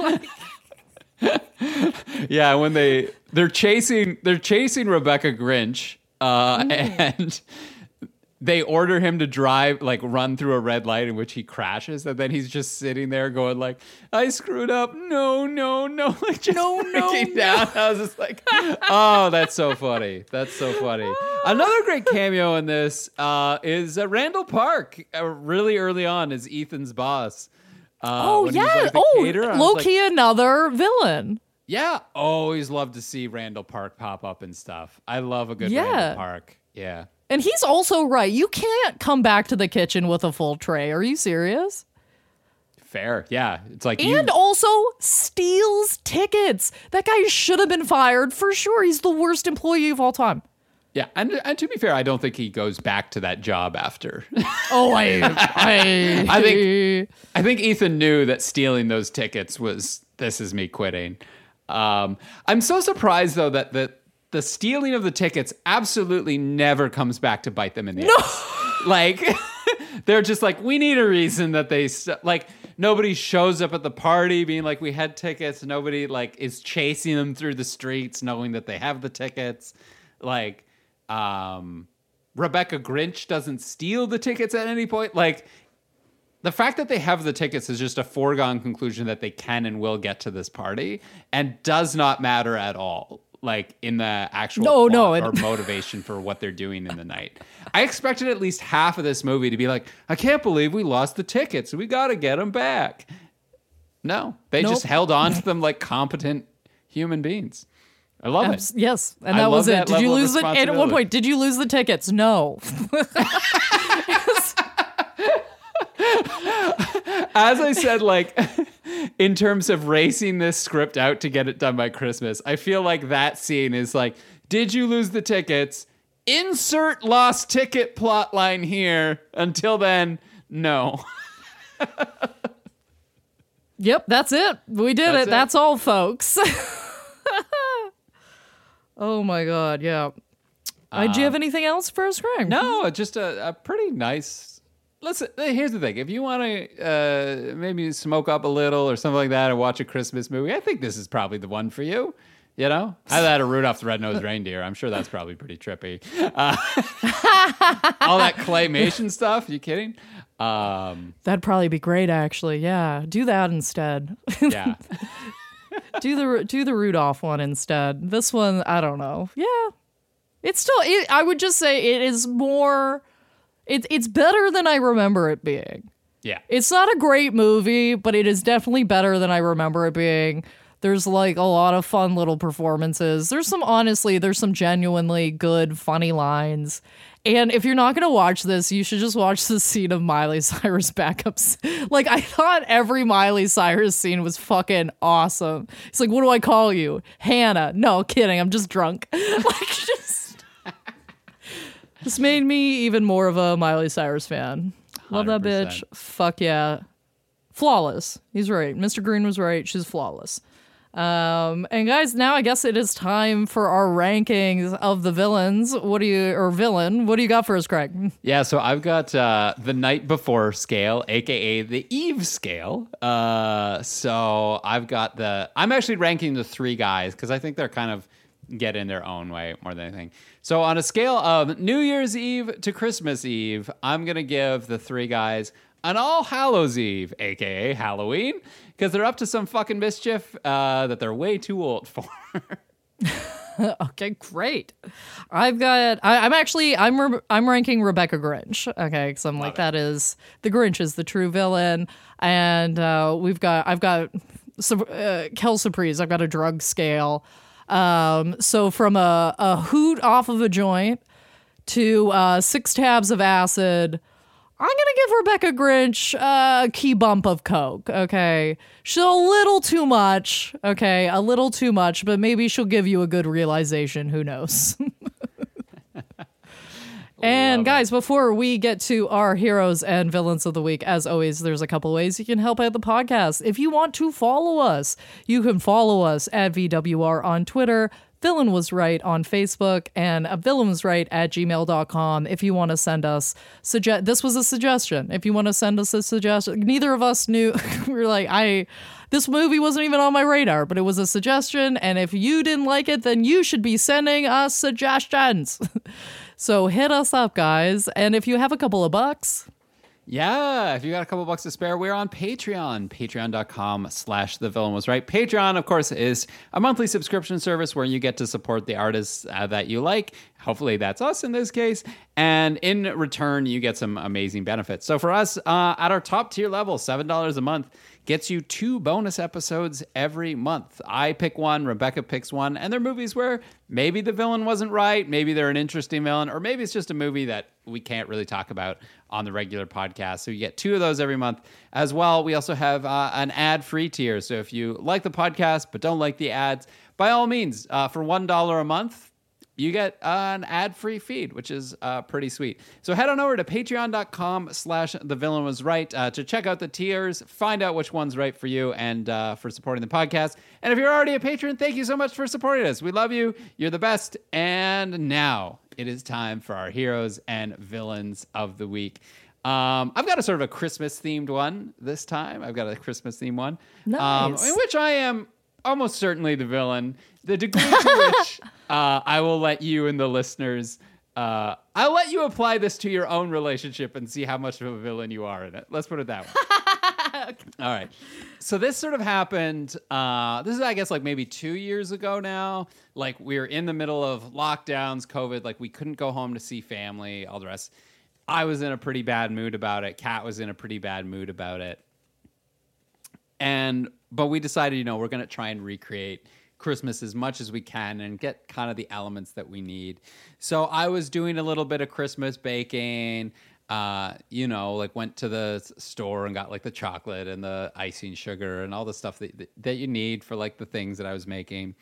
Yeah, when they they're chasing they're chasing Rebecca Grinch, uh, and they order him to drive like run through a red light in which he crashes, and then he's just sitting there going like, "I screwed up, no, no, no," like just No, no, breaking down. I was just like, "Oh, that's so funny, that's so funny." Another great cameo in this uh, is uh, Randall Park, uh, really early on as Ethan's boss. Uh, Oh when he's, yeah. like, the Oh, caterer. I was low like, key another villain. yeah, always love to see Randall Park pop up and stuff. I love a good Yeah. Randall Park. Yeah. And he's also right. You can't come back to the kitchen with a full tray. Are you serious? Fair. Yeah. It's like you, And also steals tickets. That guy should have been fired for sure. He's the worst employee of all time. yeah, and and to be fair, I don't think he goes back to that job after. Oh, I, I, I think I think Ethan knew that stealing those tickets was this is me quitting. Um, I'm so surprised though that the the stealing of the tickets absolutely never comes back to bite them in the ass. Like they're just like, we need a reason that they st-. Like nobody shows up at the party being like, we had tickets. Nobody like is chasing them through the streets knowing that they have the tickets. Like um, Rebecca Grinch doesn't steal the tickets at any point. Like the fact that they have the tickets is just a foregone conclusion that they can and will get to this party and does not matter at all. Like in the actual No, plot no, it- or motivation for what they're doing in the night. I expected at least half of this movie to be like, I can't believe we lost the tickets. We got to get them back. No, they Nope. just held on to them like competent human beings. I love Abs- it. Yes, and I that love was it. that Did you level of lose the? And at one responsibility. point, did you lose the tickets? No. As I said, like, in terms of racing this script out to get it done by Christmas, I feel like that scene is like, did you lose the tickets? Insert lost ticket plot line here. Until then, no. Yep, that's it. We did That's it. it. That's all, folks. Oh my god, yeah. Uh, do you have anything else for us, Greg? No, just a, a pretty nice. Listen, here's the thing. If you want to uh, maybe smoke up a little or something like that and watch a Christmas movie, I think this is probably the one for you. You know? I had a Rudolph the Red-Nosed Reindeer. I'm sure that's probably pretty trippy. Uh, all that claymation stuff. You kidding? Um, That'd probably be great, actually. Yeah, do that instead. yeah. do the do the Rudolph one instead. This one, I don't know. Yeah, it's still. It, I would just say it is more. It's it's better than I remember it being. Yeah. It's not a great movie, but it is definitely better than I remember it being. There's like a lot of fun little performances. There's some, honestly, there's some genuinely good, funny lines. And if you're not going to watch this, you should just watch the scene of Miley Cyrus backups. Like, I thought every Miley Cyrus scene was fucking awesome. It's like, what do I call you? Hannah. No, kidding. I'm just drunk. Like, just. This made me even more of a Miley Cyrus fan. Love that one hundred bitch. percent. Fuck yeah. Flawless. He's right. Mister Green was right. She's flawless. Um, and guys, now I guess it is time for our rankings of the villains. What do you, or villain, what do you got for us, Craig? Yeah, so I've got uh, the night before scale, aka the Eve scale. Uh, so I've got the, I'm actually ranking the three guys because I think they're kind of get in their own way more than anything. So on a scale of New Year's Eve to Christmas Eve, I'm going to give the three guys an All Hallows Eve, aka Halloween, because they're up to some fucking mischief uh, that they're way too old for. Okay, great. I've got, I, I'm actually, I'm re- I'm ranking Rebecca Grinch. Okay, because I'm like, that is, the Grinch is the true villain. And uh, we've got, I've got uh, Kel Surprise, I've got a drug scale. Um, so from a, a hoot off of a joint to uh, six tabs of acid, I'm going to give Rebecca Grinch uh, a key bump of coke, okay? She's a little too much, okay? A little too much, but maybe she'll give you a good realization. Who knows? And guys, before we get to our heroes and villains of the week, as always, there's a couple ways you can help out the podcast. If you want to follow us, you can follow us at V W R on Twitter, Villain Was Right on Facebook, and a villain was right at gmail dot com if you want to send us suggest this was a suggestion. If you want to send us a suggestion, neither of us knew. We were like, I this movie wasn't even on my radar, but it was a suggestion, and if you didn't like it, then you should be sending us suggestions. So hit us up, guys, and if you have a couple of bucks, Yeah, if you got a couple bucks to spare, we're on Patreon, patreon.com slash the villain was right. Patreon, of course, is a monthly subscription service where you get to support the artists uh, that you like. Hopefully that's us in this case. And in return, you get some amazing benefits. So for us, uh, at our top tier level, seven dollars a month gets you two bonus episodes every month. I pick one, Rebecca picks one, and they're movies where maybe the villain wasn't right, maybe they're an interesting villain, or maybe it's just a movie that we can't really talk about on the regular podcast. So you get two of those every month. As well, we also have uh, an ad-free tier. So if you like the podcast but don't like the ads, by all means, uh, for one dollar a month, you get uh, an ad-free feed, which is uh, pretty sweet. So head on over to patreon.com slash the villain was right uh, to check out the tiers, find out which one's right for you, and uh, for supporting the podcast. And if you're already a patron, thank you so much for supporting us. We love you. You're the best. And now it is time for our heroes and villains of the week. Um, I've got a sort of a Christmas-themed one this time. I've got a Christmas-themed one. Nice. Um, in which I am almost certainly the villain. The degree to which uh, I will let you and the listeners, uh, I'll let you apply this to your own relationship and see how much of a villain you are in it. Let's put it that way. Okay. All right. So this sort of happened, uh, this is, I guess, like maybe two years ago now. Like we were in the middle of lockdowns, COVID, like we couldn't go home to see family, all the rest. I was in a pretty bad mood about it. Kat was in a pretty bad mood about it. And, but we decided, you know, we're going to try and recreate Christmas as much as we can and get kind of the elements that we need. So I was doing a little bit of Christmas baking. Uh, you know, like went to the store and got like the chocolate and the icing sugar and all the stuff that that you need for like the things that I was making.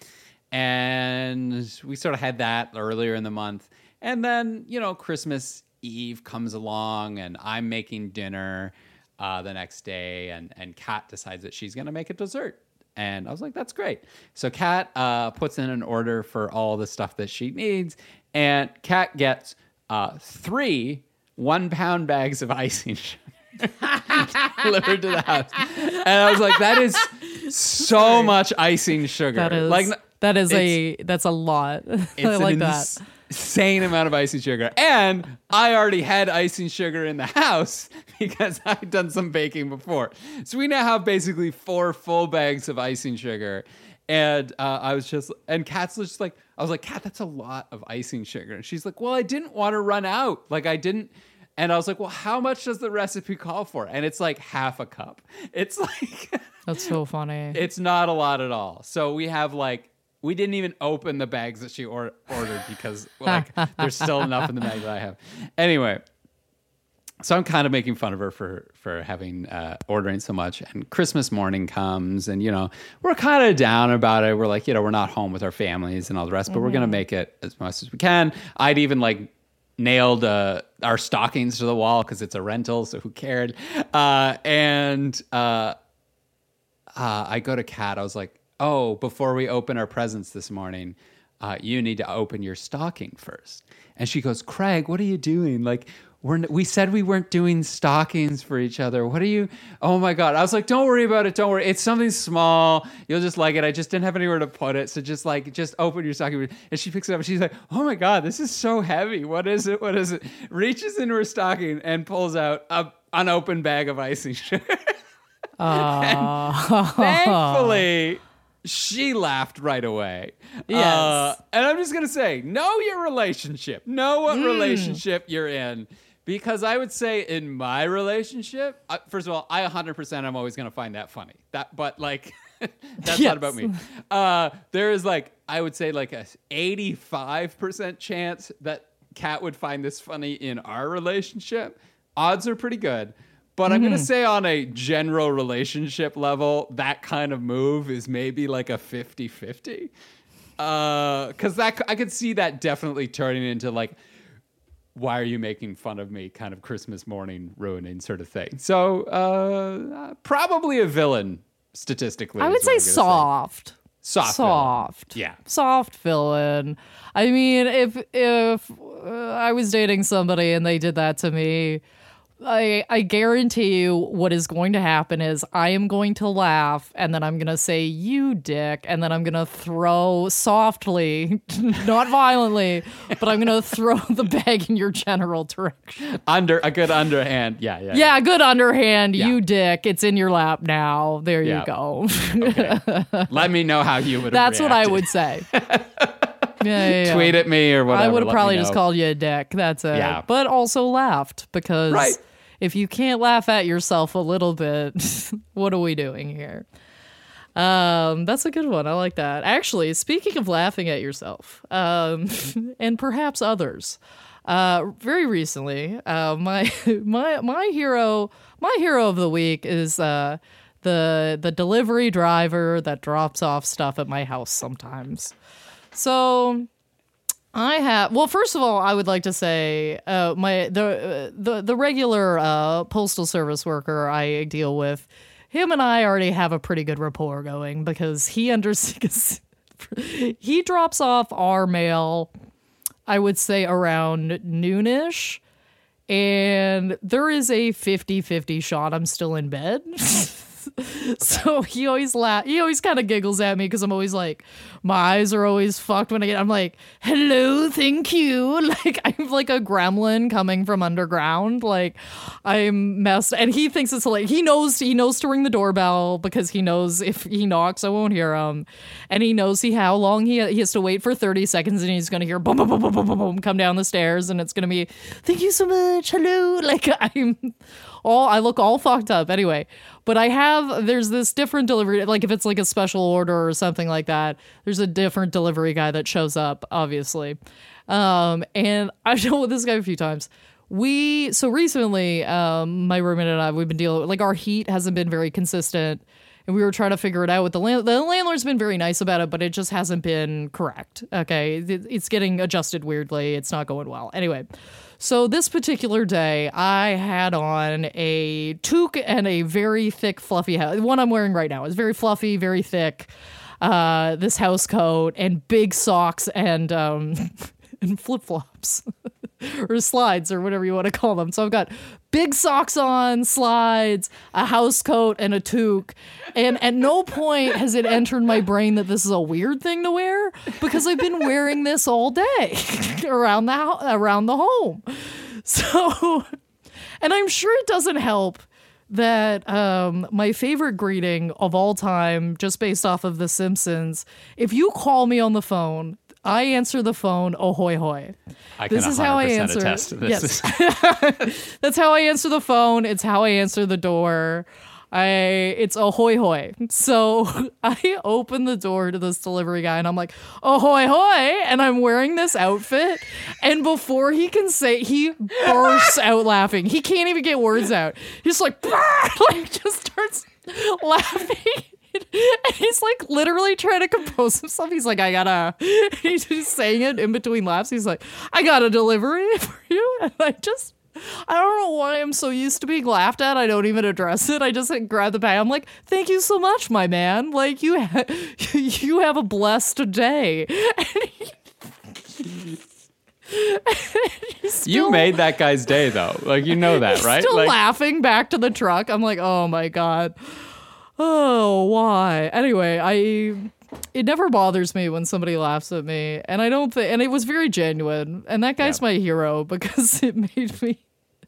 And we sort of had that earlier in the month. And then, you know, Christmas Eve comes along and I'm making dinner uh, the next day, and and Kat decides that she's going to make a dessert. And I was like, that's great. So Kat uh, puts in an order for all the stuff that she needs, and Kat gets uh, three one pound bags of icing sugar delivered to the house. And I was like, that is so much icing sugar. That is, like, that is a, that's a lot. I like that. Insane amount of icing sugar. And I already had icing sugar in the house because I'd done some baking before. So we now have basically four full bags of icing sugar. And uh, I was just, and Kat's just like, I was like, Kat, that's a lot of icing sugar. And she's like, well, I didn't want to run out. Like I didn't. And I was like, well, how much does the recipe call for? And it's like half a cup. It's like, that's so funny. It's not a lot at all. So we have like, we didn't even open the bags that she or- ordered because like there's still enough in the bag that I have. Anyway, so I'm kind of making fun of her for for having uh, ordering so much. And Christmas morning comes, and you know we're kind of down about it. We're like, you know, we're not home with our families and all the rest, but mm-hmm. we're gonna make it as much as we can. I'd even like nailed uh, our stockings to the wall because it's a rental, so who cared? Uh, and uh, uh, I go to Kat. I was like, oh, before we open our presents this morning, uh, you need to open your stocking first. And she goes, Craig, what are you doing? Like, we're, we said we weren't doing stockings for each other. What are you? Oh my God. I was like, don't worry about it. Don't worry. It's something small. You'll just like it. I just didn't have anywhere to put it. So just like, just open your stocking. And she picks it up and she's like, oh my God, this is so heavy. What is it? What is it? Reaches into her stocking and pulls out a unopened bag of icing sugar. Uh, thankfully, she laughed right away. Yes. Uh, and I'm just going to say, know your relationship. Know what mm. relationship you're in. Because I would say in my relationship, uh, first of all, I one hundred percent I'm always going to find that funny. That, But like, that's yes. not about me. Uh, there is like, I would say like a eighty-five percent chance that Kat would find this funny in our relationship. Odds are pretty good. But mm-hmm. I'm going to say on a general relationship level, that kind of move is maybe like a fifty-fifty. Uh, Because that I could see that definitely turning into like, why are you making fun of me kind of Christmas morning ruining sort of thing. So uh, probably a villain statistically. I would say soft. Say. Soft. Soft. Villain. Yeah. Soft villain. I mean, if, if uh, I was dating somebody and they did that to me, I, I guarantee you what is going to happen is I am going to laugh and then I'm going to say, you dick, and then I'm going to throw softly, not violently, but I'm going to throw the bag in your general direction. Under a good underhand. Yeah, yeah. Yeah, yeah. Good underhand, yeah. you dick. It's in your lap now. There yeah. you go. Okay. Let me know how you would have That's reacted. what I would say. Yeah, yeah, yeah. Tweet at me or whatever. I would have probably just called you a dick. That's it. Yeah. But also laughed because... Right. If you can't laugh at yourself a little bit, what are we doing here? Um, that's a good one. I like that. Actually, speaking of laughing at yourself, um, and perhaps others, uh, very recently, uh, my my my hero my hero of the week is uh, the the delivery driver that drops off stuff at my house sometimes. So. I have well. First of all, I would like to say uh, my the uh, the the regular uh, postal service worker I deal with, him and I already have a pretty good rapport going because he understands. He drops off our mail, I would say around noonish, and there is a fifty-fifty shot I'm still in bed. Okay. So he always laugh. He always kind of giggles at me because I'm always like, my eyes are always fucked when I get. I'm like, hello, thank you. Like I'm like a gremlin coming from underground. Like I'm messed. And he thinks it's like he knows he knows to ring the doorbell because he knows if he knocks I won't hear him, and he knows he how long he he has to wait for thirty seconds, and he's gonna hear boom boom boom boom boom boom boom come down the stairs, and it's gonna be thank you so much, hello. Like I'm all I look all fucked up anyway. But I have there's this different delivery, like if it's like a special order or something like that, there's a different delivery guy that shows up, obviously. Um, and I've dealt with this guy a few times. We so recently, um, my roommate and I, we've been dealing with, like, our heat hasn't been very consistent, and we were trying to figure it out with the land. The landlord's been very nice about it, but it just hasn't been correct. Okay, it, it's getting adjusted weirdly. It's not going well. Anyway, so this particular day, I had on a toque and a very thick, fluffy house. The one I'm wearing right now is very fluffy, very thick. Uh, this house coat and big socks and um, and flip flops. Or slides, or whatever you want to call them. So I've got big socks on, slides, a house coat, and a toque. And at no point has it entered my brain that this is a weird thing to wear, because I've been wearing this all day around the ho- around the home. So, and I'm sure it doesn't help that um, my favorite greeting of all time, just based off of The Simpsons, if you call me on the phone, I answer the phone, ahoy hoy. I can this is how I answer. Attest to this. Yes. That's how I answer the phone. It's how I answer the door. I it's ahoy hoy. So I open the door to this delivery guy and I'm like, ahoy hoy, and I'm wearing this outfit. And before he can say, he bursts out laughing. He can't even get words out. He's like, like just starts laughing. And he's like literally trying to compose himself. He's like, I gotta, he's just saying it in between laughs. He's like, I got a delivery for you. And I just, I don't know why I'm so used to being laughed at. I don't even address it. I just like, grab the bag. I'm like, thank you so much, my man. Like, you, ha- you have a blessed day. And he, Still, you made that guy's day, though. Like, you know that, right? Still like, laughing back to the truck. I'm like, oh my God. Oh, why? Anyway, I it never bothers me when somebody laughs at me, and I don't think, and it was very genuine, and that guy's yeah. my hero because it made me,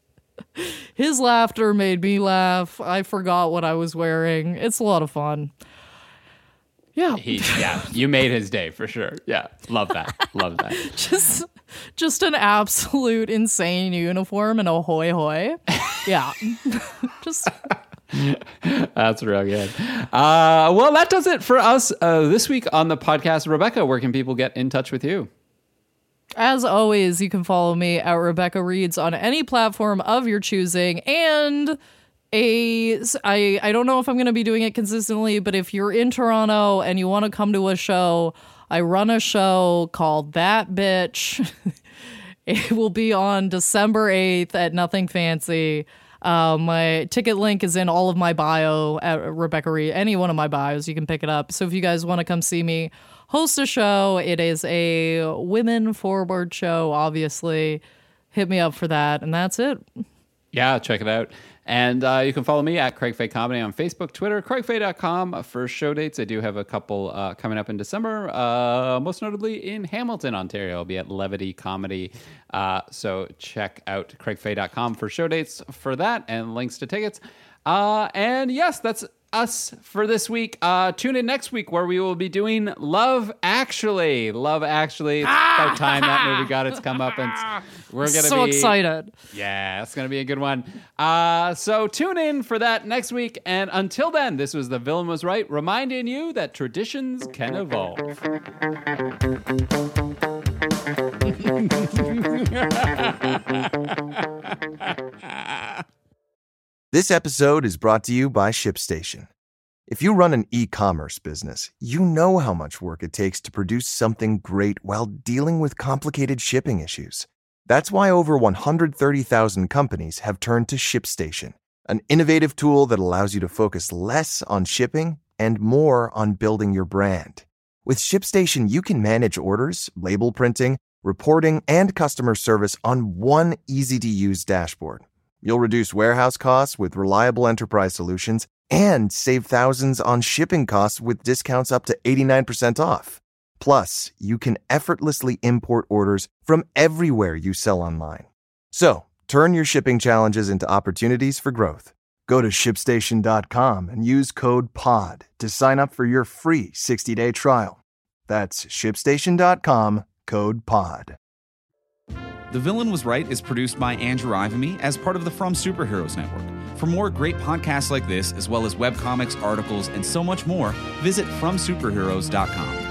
his laughter made me laugh. I forgot what I was wearing. It's a lot of fun. Yeah. He, yeah, you made his day for sure. Yeah, love that. Love that. Just just an absolute insane uniform and ahoy hoy. Yeah. Just... That's real good. Uh, well, that does it for us uh, this week on the podcast. Rebecca, where can people get in touch with you? As always, you can follow me at Rebecca Reads on any platform of your choosing. And a, I, I don't know if I'm going to be doing it consistently, but if you're in Toronto and you want to come to a show, I run a show called That Bitch. It will be on December eighth at Nothing Fancy. Uh, my ticket link is in all of my bio at Rebecca Reed. Any one of my bios, you can pick it up. So if you guys want to come see me host a show, it is a women forward show, obviously. Hit me up for that, and that's it. Yeah, check it out. And uh, you can follow me at Craig Fay Comedy on Facebook, Twitter, craig fay dot com for show dates. I do have a couple uh, coming up in December, uh, most notably in Hamilton, Ontario. I'll be at Levity Comedy. Uh, so check out craig fay dot com for show dates for that and links to tickets. Uh, and yes, that's us for this week. Uh, tune in next week where we will be doing Love Actually. Love Actually. It's about time that movie got its comeuppance. We're gonna so be excited. Yeah, it's gonna be a good one. Uh, so tune in for that next week. And until then, this was The Villain Was Right, reminding you that traditions can evolve. This episode is brought to you by ShipStation. If you run an e-commerce business, you know how much work it takes to produce something great while dealing with complicated shipping issues. That's why over one hundred thirty thousand companies have turned to ShipStation, an innovative tool that allows you to focus less on shipping and more on building your brand. With ShipStation, you can manage orders, label printing, reporting, and customer service on one easy-to-use dashboard. You'll reduce warehouse costs with reliable enterprise solutions and save thousands on shipping costs with discounts up to eighty-nine percent off. Plus, you can effortlessly import orders from everywhere you sell online. So, turn your shipping challenges into opportunities for growth. Go to ship station dot com and use code POD to sign up for your free sixty-day trial. That's ship station dot com, code POD. The Villain Was Right is produced by Andrew Ivamy as part of the From Superheroes Network. For more great podcasts like this, as well as webcomics, articles, and so much more, visit from superheroes dot com.